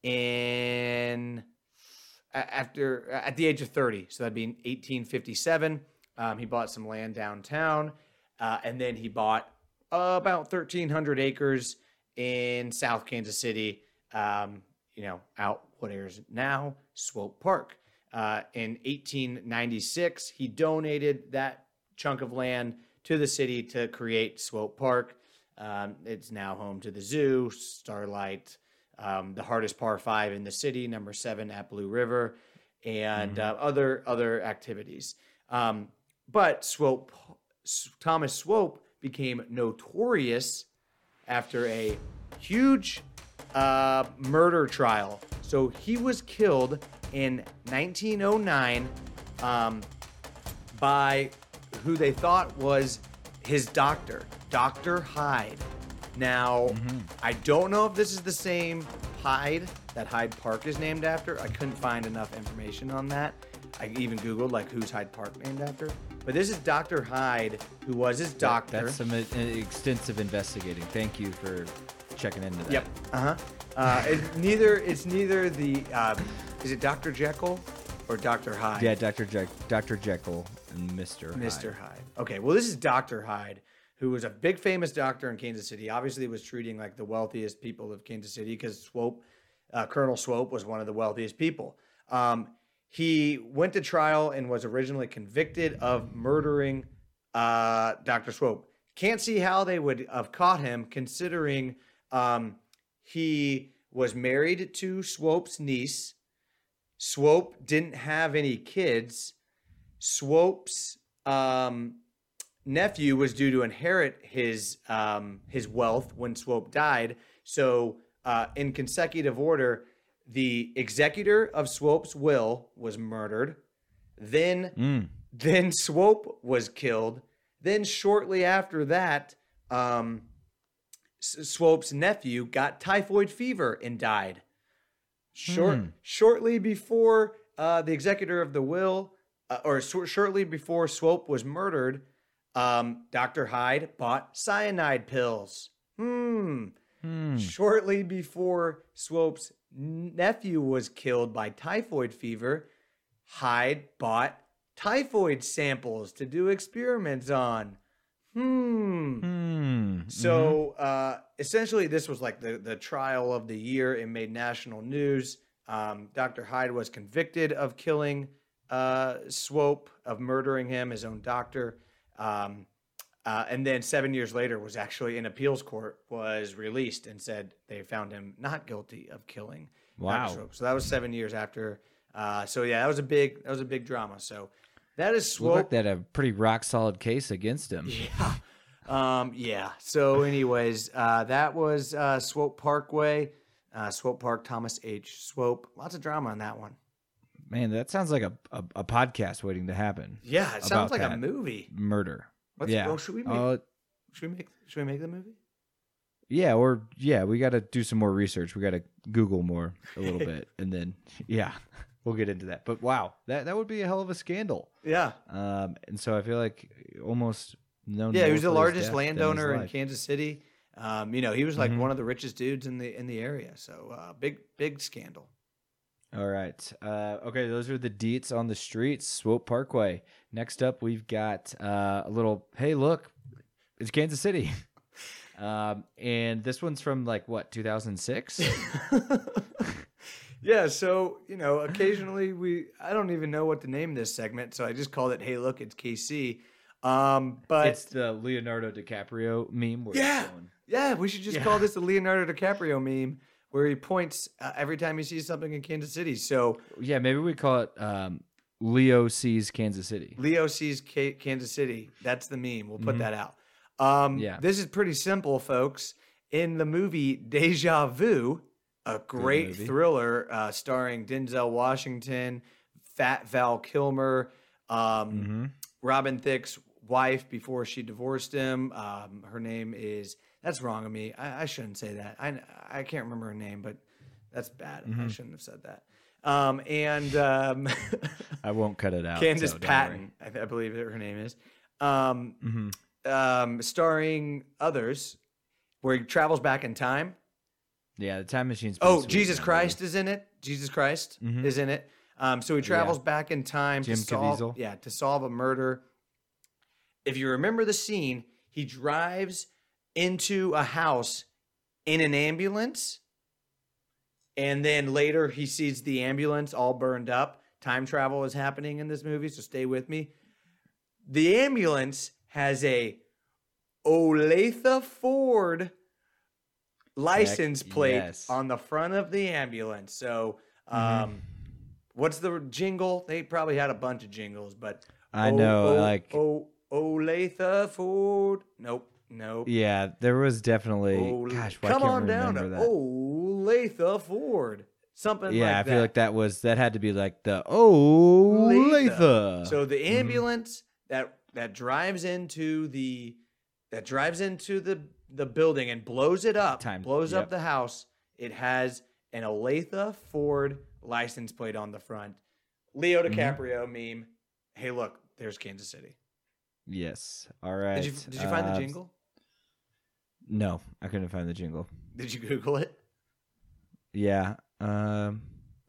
in a- after at the age of thirty. So that'd be in eighteen fifty-seven. Um, he bought some land downtown, uh, and then he bought uh, about thirteen hundred acres in South Kansas City. Um, you know, out what is now Swope Park. Uh, in eighteen ninety-six, he donated that chunk of land to the city to create Swope Park. Um, it's now home to the zoo, Starlight, um, the hardest par five in the city, number seven at Blue River, and uh, other other activities. Um, but Swope, Thomas Swope became notorious after a huge uh, murder trial. So he was killed in nineteen oh nine um, by who they thought was his doctor, Doctor Hyde. Now, I don't know if this is the same Hyde that Hyde Park is named after. I couldn't find enough information on that. I even Googled, like, who's Hyde Park named after. But this is Doctor Hyde, who was his doctor. That's some uh, extensive investigating. Thank you for checking into that. Yep. Uh-huh. Uh It's neither. It's neither the. Um, is it Doctor Jekyll or Doctor Hyde? Yeah, Doctor Jekyll, Doctor Jekyll and Mister Mister Hyde. Hyde. Okay. Well, this is Doctor Hyde, who was a big famous doctor in Kansas City. Obviously, was treating like the wealthiest people of Kansas City because Swope, uh, Colonel Swope, was one of the wealthiest people. Um, he went to trial and was originally convicted of murdering uh, Doctor Swope. Can't see how they would have caught him, considering um, he was married to Swope's niece. Swope didn't have any kids. Swope's um, nephew was due to inherit his um, his wealth when Swope died. So, uh, in consecutive order, the executor of Swope's will was murdered. Then, Mm. then Swope was killed. Then, shortly after that, um, S- Swope's nephew got typhoid fever and died. Short, Hmm. Shortly before uh, the executor of the will, uh, or so- shortly before Swope was murdered, um, Doctor Hyde bought cyanide pills. Hmm. Hmm. Shortly before Swope's nephew was killed by typhoid fever, Hyde bought typhoid samples to do experiments on. Hmm. Hmm. So uh, essentially, this was like the, the trial of the year. It made national news. Um, Doctor Hyde was convicted of killing uh, Swope, of murdering him, his own doctor. Um, uh, and then seven years later was actually in appeals court, was released and said they found him not guilty of killing Wow. Doctor Swope. So that was seven years after. Uh, so yeah, that was a big that was a big drama. So that is Looked like Swope. they had a pretty rock solid case against him. Yeah. Um, yeah. So, anyways, uh, that was uh, Swope Parkway, uh, Swope Park, Thomas H. Swope. Lots of drama on that one. Man, that sounds like a, a, a podcast waiting to happen. Yeah, it About sounds like a that. movie. Murder. What's, yeah. Oh, should we make? Uh, should we make? Should we make the movie? yeah, or yeah, we got to do some more research. We got to Google more a little bit, and then yeah, we'll get into that. But wow, that that would be a hell of a scandal. Yeah. Um, and so I feel like almost no. Yeah, he was the more for his largest death than his landowner in life. Kansas City. Um, you know, he was like Mhm. one of the richest dudes in the in the area. So, uh, big big scandal. All right. Uh, okay, those are the deets on the streets, Swope Parkway. Next up, we've got uh, a little, hey, look, it's Kansas City. um, and this one's from like, what, two thousand six? Yeah, so, you know, occasionally we, I don't even know what to name this segment, so I just called it, hey, look, it's K C. Um, but It's the Leonardo DiCaprio meme. Where Yeah. it's going, yeah, we should just Yeah. call this the Leonardo DiCaprio meme where he points uh, every time he sees something in Kansas City. So yeah, maybe we call it um, Leo sees Kansas City. Leo sees K- Kansas City. That's the meme. We'll put Mhm. that out. Um, Yeah. This is pretty simple, folks. In the movie Deja Vu, a great movie. thriller uh, starring Denzel Washington, Fat Val Kilmer, um, Mm-hmm. Robin Thicke's wife before she divorced him. Um, her name is, that's wrong of me. I, I shouldn't say that. I, I can't remember her name, but that's bad. I Mhm. shouldn't have said that. Um, and um, I won't cut it out. Candace so don't Patton, I, I believe that her name is, um, worry. Mhm. um, starring others, where he travels back in time. Yeah, the time machine's. Oh, pretty sweet Jesus in that Christ movie. is in it. Jesus Christ Mhm. is in it. Um, so he travels back in time Jim to solve, Caviezel. yeah, to solve a murder. If you remember the scene, he drives into a house in an ambulance, and then later he sees the ambulance all burned up. Time travel is happening in this movie, so stay with me. The ambulance has a Olathe Ford license plate yes. on the front of the ambulance. So, um, Mhm. what's the jingle? They probably had a bunch of jingles, but I oh, know, oh, like, oh, Olathe Ford. Nope, nope. yeah, there was definitely. Ol- gosh, why come can't on we down remember to that? Olathe Ford. Something yeah, like I that. feel like that was that had to be like the oh Lathe. Lathe. So the Mhm. ambulance that that drives into the that drives into the the building and blows it up, Time- blows yep. up the house. It has an Olathe Ford license plate on the front. Leo Mhm. DiCaprio meme. Hey, look, there's Kansas City. Yes. All right. Did you did you find the Uh, jingle? No, I couldn't find the jingle. Did you Google it? Yeah. Um.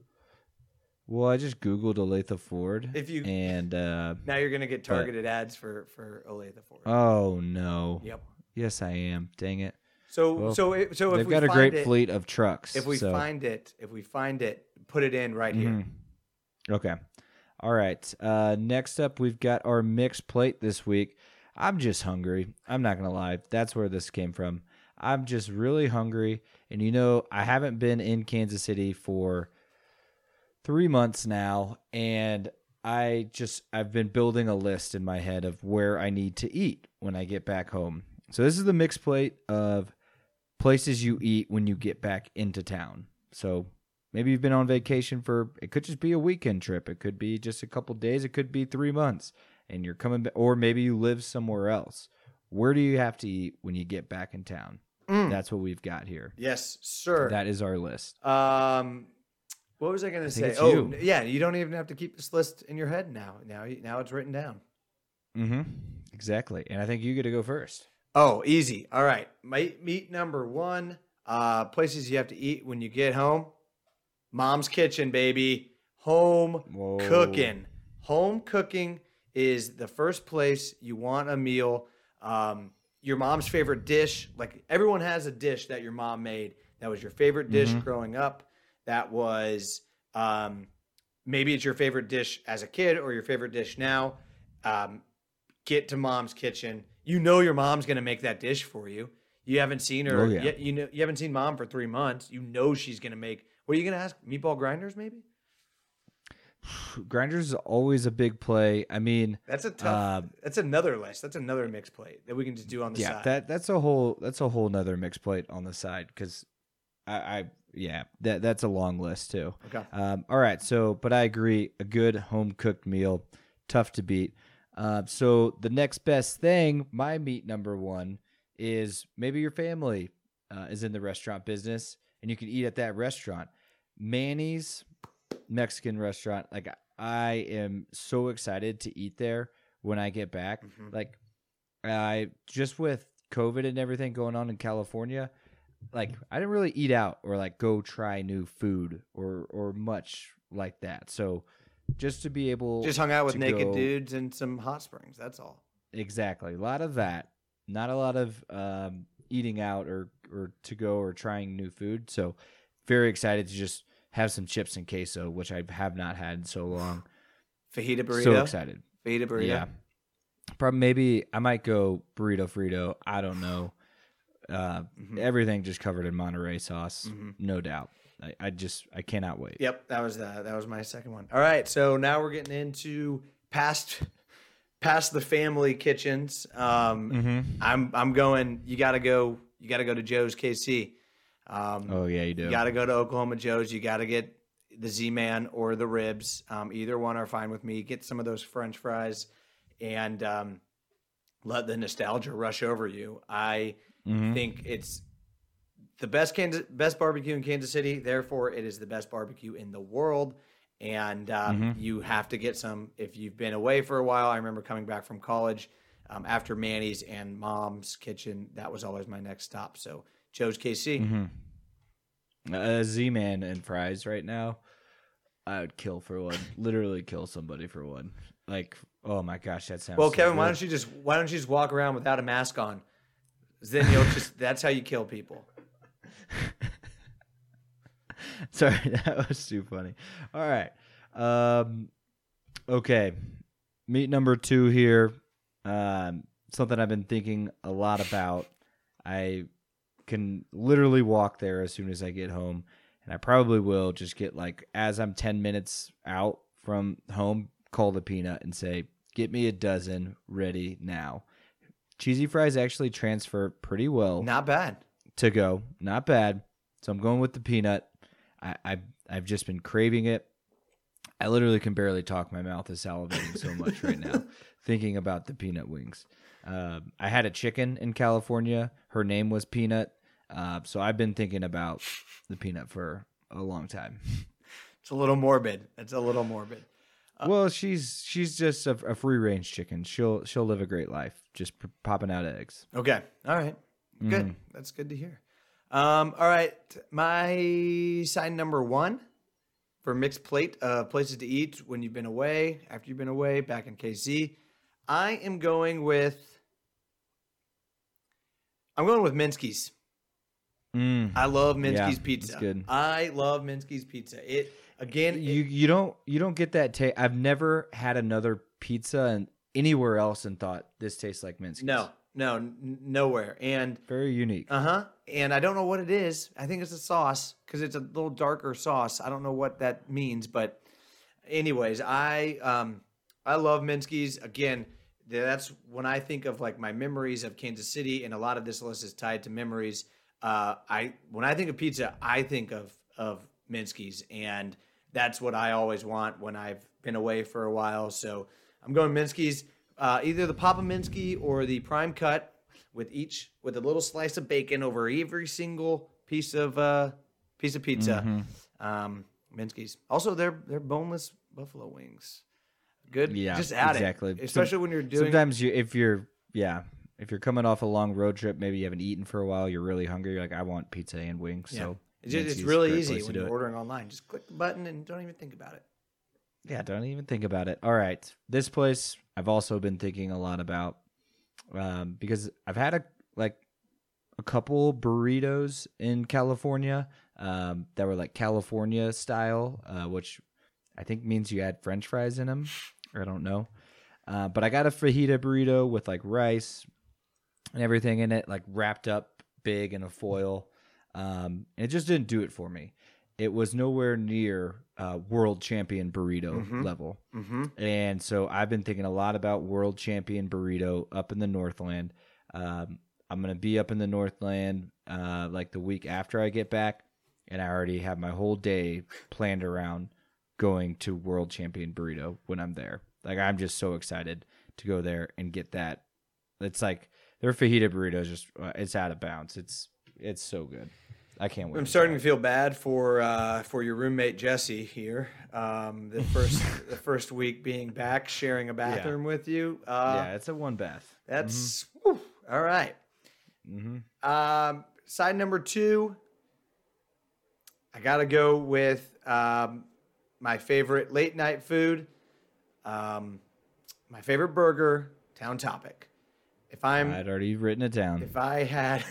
Well, I just googled Olathe Ford, If you and uh, now you're gonna get targeted ads for for Olathe Ford. oh no. Yep. Yes, I am. Dang it. So Well, so it, so if They've we got a find great it, fleet of trucks. if we so. find it, if we find it, put it in right here. Mhm. Okay. All right. Uh, next up, we've got our mixed plate this week. I'm just hungry. I'm not going to lie. That's where this came from. I'm just really hungry. And, you know, I haven't been in Kansas City for three months now. And I just, I've been building a list in my head of where I need to eat when I get back home. So this is the mixed plate of places you eat when you get back into town. So maybe you've been on vacation for, it could just be a weekend trip. It could be just a couple days. It could be three months and you're coming back, or maybe you live somewhere else. Where do you have to eat when you get back in town? Mm. That's what we've got here. Yes, sir. That is our list. Um, what was I going to think say? it's Oh, you. yeah. You don't even have to keep this list in your head now. Now, you- now it's written down. Mm-hmm. Exactly. And I think you get to go first. Oh, easy. All right. My, meat number one. Uh, places you have to eat when you get home. Mom's kitchen, baby. Home Whoa. cooking. Home cooking is the first place you want a meal. Um, your mom's favorite dish, like everyone has a dish that your mom made that was your favorite dish Mm-hmm. growing up. That was um, maybe it's your favorite dish as a kid or your favorite dish now. Um, get to mom's kitchen. You know your mom's gonna make that dish for you. You haven't seen her. Oh, yeah. yet, you know you haven't seen mom for three months. You know she's gonna make. What are you gonna ask? Meatball grinders, maybe. Grinders is always a big play. I mean, That's a tough. Uh, that's another list. That's another mixed plate that we can just do on the yeah, side. that that's a whole that's a whole nother mixed plate on the side because I, I yeah that that's a long list too. Okay. Um, all right, so but I agree, a good home cooked meal, tough to beat. Uh, so the next best thing, my meat number one is maybe your family uh, is in the restaurant business and you can eat at that restaurant. Manny's Mexican restaurant, like I am so excited to eat there when I get back. Mhm. Like I just with COVID and everything going on in California, like I didn't really eat out or like go try new food or or much like that. So just to be able Just hung out with to naked go- dudes and some hot springs. That's all. Exactly. A lot of that. Not a lot of um, eating out or, or to go or trying new food. So very excited to just have some chips and queso, which I have not had in so long. Fajita burrito. So excited. Fajita burrito. Yeah. Probably maybe I might go burrito Frito. I don't know. Uh, Mhm. Everything just covered in Monterey sauce, Mhm. no doubt. I, I just I cannot wait. Yep, that was the, that was my second one. All right, so now we're getting into past past the family kitchens. Um, Mm-hmm. I'm I'm going. You got to go. You got to go to Joe's K C. Um, Oh yeah, you do. You got to go to Oklahoma Joe's. You got to get the Z-Man or the ribs. Um, either one are fine with me. Get some of those French fries, and um, let the nostalgia rush over you. I Mhm. think it's the best Kansas, best barbecue in Kansas City. Therefore, it is the best barbecue in the world. And um, Mhm. you have to get some if you've been away for a while. I remember coming back from college um, after Manny's and Mom's Kitchen. That was always my next stop. So Joe's K C. Mm-hmm. A Z-Man and fries right now, I would kill for one. Literally kill somebody for one. Like, oh my gosh, that sounds. Well, so Kevin, why good. don't you just why don't you just walk around without a mask on? Then you'll just that's how you kill people. Sorry, that was too funny. All right. Um, okay. Meat number two here. Um, something I've been thinking a lot about. I can literally walk there as soon as I get home, and I probably will just get like as I'm ten minutes out from home, call the Peanut and say, "Get me a dozen ready now." Cheesy fries actually transfer pretty well Not bad. to go. Not bad. So I'm going with the Peanut. I, I I've just been craving it. I literally can barely talk. My mouth is salivating so much right now thinking about the Peanut wings. Um, I had a chicken in California. Her name was Peanut. Uh, so I've been thinking about the Peanut for a long time. It's a little morbid. It's a little morbid. Well, she's she's just a, a free range chicken. She'll she'll live a great life, just p- popping out eggs. Okay. All right. Good. Mhm. That's good to hear. Um, all right. My sign number one for mixed plate uh, places to eat when you've been away, after you've been away, back in K C. I am going with I'm going with Minsky's. Mm. I love Minsky's Yeah, pizza. it's good. I love Minsky's pizza. It again. You it- you don't you don't get that taste. I've never had another pizza and anywhere else and thought this tastes like Minsky's. no, no, n- nowhere. And Very unique. Uh huh. And I don't know what it is. I think it's a sauce because it's a little darker sauce. I don't know what that means, but anyways, I um I love Minsky's. Again, that's when I think of like my memories of Kansas City, and a lot of this list is tied to memories. Uh, I when I think of pizza, I think of of Minsky's, and that's what I always want when I've been away for a while. So I'm going Minsky's, uh, either the Papa Minsky or the prime cut, with each with a little slice of bacon over every single piece of uh, piece of pizza. Mhm. Um, Minsky's. Also, they're they're boneless buffalo wings. Good. Yeah, Just add exactly. it, especially when you're doing. Sometimes you if you're yeah if you're coming off a long road trip, maybe you haven't eaten for a while, you're really hungry. You're like, I want pizza and wings. Yeah. So It's, just, Minsky's it's is a really great easy place to when do you're it. ordering online. Just click the button and don't even think about it. Yeah, don't even think about it. All right. This place I've also been thinking a lot about um, because I've had a like a couple burritos in California um, that were like California style, uh, which I think means you add French fries in them. I don't know. Uh, but I got a fajita burrito with like rice and everything in it, like wrapped up big in a foil. Um, and it just didn't do it for me. It was nowhere near uh, world champion burrito Mm-hmm. level. Mm-hmm. And so I've been thinking a lot about world champion burrito up in the Northland. Um, I'm going to be up in the Northland uh, like the week after I get back. And I already have my whole day planned around going to world champion burrito when I'm there. Like, I'm just so excited to go there and get that. It's like their fajita burrito is just, uh, it's out of bounds. It's, it's so good. I can't wait. I'm to starting try to it. feel bad for uh, for your roommate Jesse here. Um, the first the first week being back, sharing a bathroom with you. Uh, Yeah, it's a one bath. that's whew, all right. Mm-hmm. Um, side number two, I gotta go with um, my favorite late night food, um, my favorite burger, Town Topic. If I'm I'd already written it down. if I had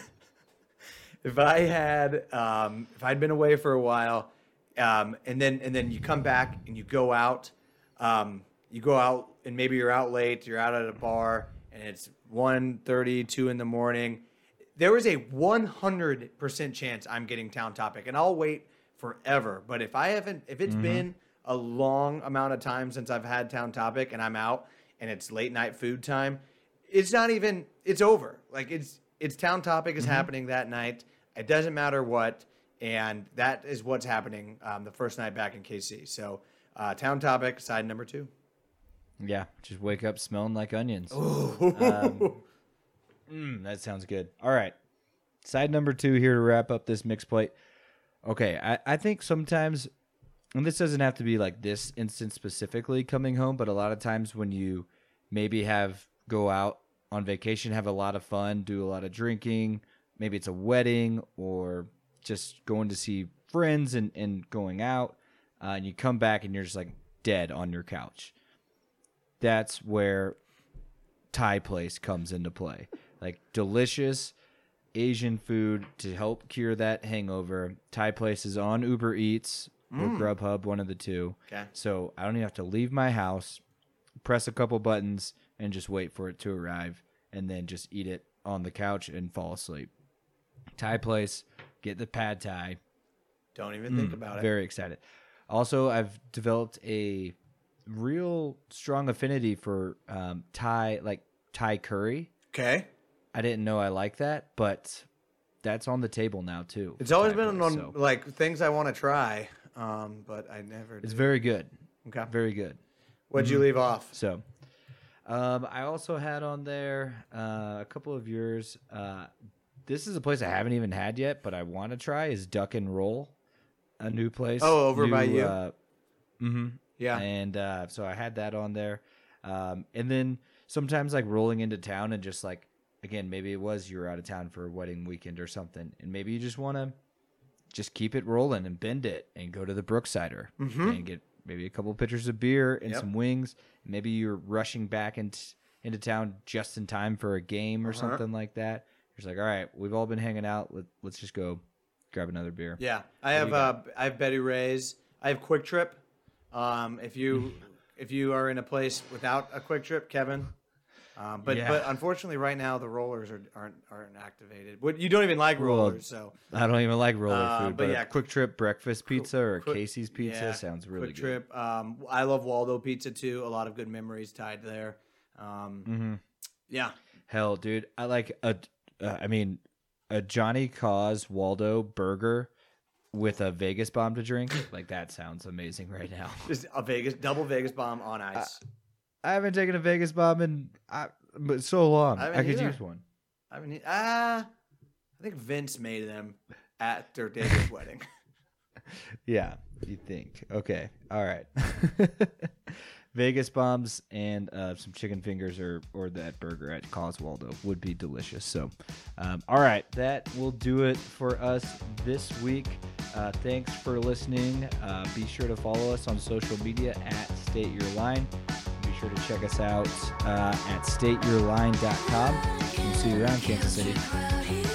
if I had um, if I'd been away for a while, um, and then and then you come back and you go out, um, you go out and maybe you're out late, you're out at a bar, and it's one thirty, two in the morning. There is a one hundred percent chance I'm getting Town Topic, and I'll wait forever. But if I haven't, if it's Mhm. been a long amount of time since I've had Town Topic and I'm out and it's late night food time, it's not even, it's over. Like it's, it's Town Topic is Mhm. happening that night. It doesn't matter what. And that is what's happening um, the first night back in K C. So uh, Town Topic, side number two. Yeah, just wake up smelling like onions. Ooh. Um, Mm, that sounds good. All right. Side number two here to wrap up this mixed plate. Okay, I, I think sometimes, and this doesn't have to be like this instance specifically coming home, but a lot of times when you maybe have go out on vacation, have a lot of fun, do a lot of drinking, maybe it's a wedding or just going to see friends and, and going out, uh, and you come back and you're just like dead on your couch. That's where Thai place comes into play. Like delicious Asian food to help cure that hangover. Thai place is on Uber Eats or Mm. Grubhub, one of the two. Okay. So I don't even have to leave my house, press a couple buttons, and just wait for it to arrive, and then just eat it on the couch and fall asleep. Thai place, get the pad Thai. Don't even think Mm, about it. Very excited. Also, I've developed a real strong affinity for um, Thai, like Thai curry. Okay. I didn't know I liked that, but that's on the table now too. It's always Thai been place, on so like things I want to try, um, but I never. It's do. very good, okay. very good. What'd you leave off? So, um, I also had on there uh, a couple of yours. Uh, this is a place I haven't even had yet, but I want to try. Is Duck and Roll, a new place? Oh, over by New, you? Uh, mm-hmm. Yeah. And uh, so I had that on there. Um, and then sometimes like rolling into town and just like, again, maybe it was you were out of town for a wedding weekend or something. And maybe you just want to just keep it rolling and bend it and go to the Brooksider Mhm. and get maybe a couple pitchers of beer and Yep. some wings. Maybe you're rushing back into, into town just in time for a game or Uh-huh. something like that. You're just like, all right, we've all been hanging out. Let, let's just go grab another beer. Yeah, I do have you uh, got? I have Betty Ray's. I have Quick Trip. Um, if you if you are in a place without a Quick Trip, Kevin. Um, but Yeah. but unfortunately, right now the rollers are, aren't aren't activated. What you don't even like Well, rollers, so I don't even like roller Uh, food, but but, yeah, a Quick Trip breakfast pizza or Quick- Casey's pizza yeah, sounds really Quick good. Trip. Um, I love Waldo Pizza too. A lot of good memories tied there. Um, Mm-hmm. yeah, Hell, dude, I like a. Uh, I mean, a Johnny Cause Waldo burger with a Vegas bomb to drink. Like that sounds amazing right now. just a Vegas double Vegas bomb on ice. I haven't taken a Vegas bomb in I, but so long. I I, haven't could either. use one. I mean, ah, I think Vince made them at their David's wedding. Yeah, you think? Okay, all right. Vegas bombs and uh, some chicken fingers or or that burger at Cause Waldo would be delicious. So, um, all right, that will do it for us this week. Uh, thanks for listening. Uh, be sure to follow us on social media at State Your Line. Be sure to check us out uh, at state your line dot com. We'll see you around Kansas City.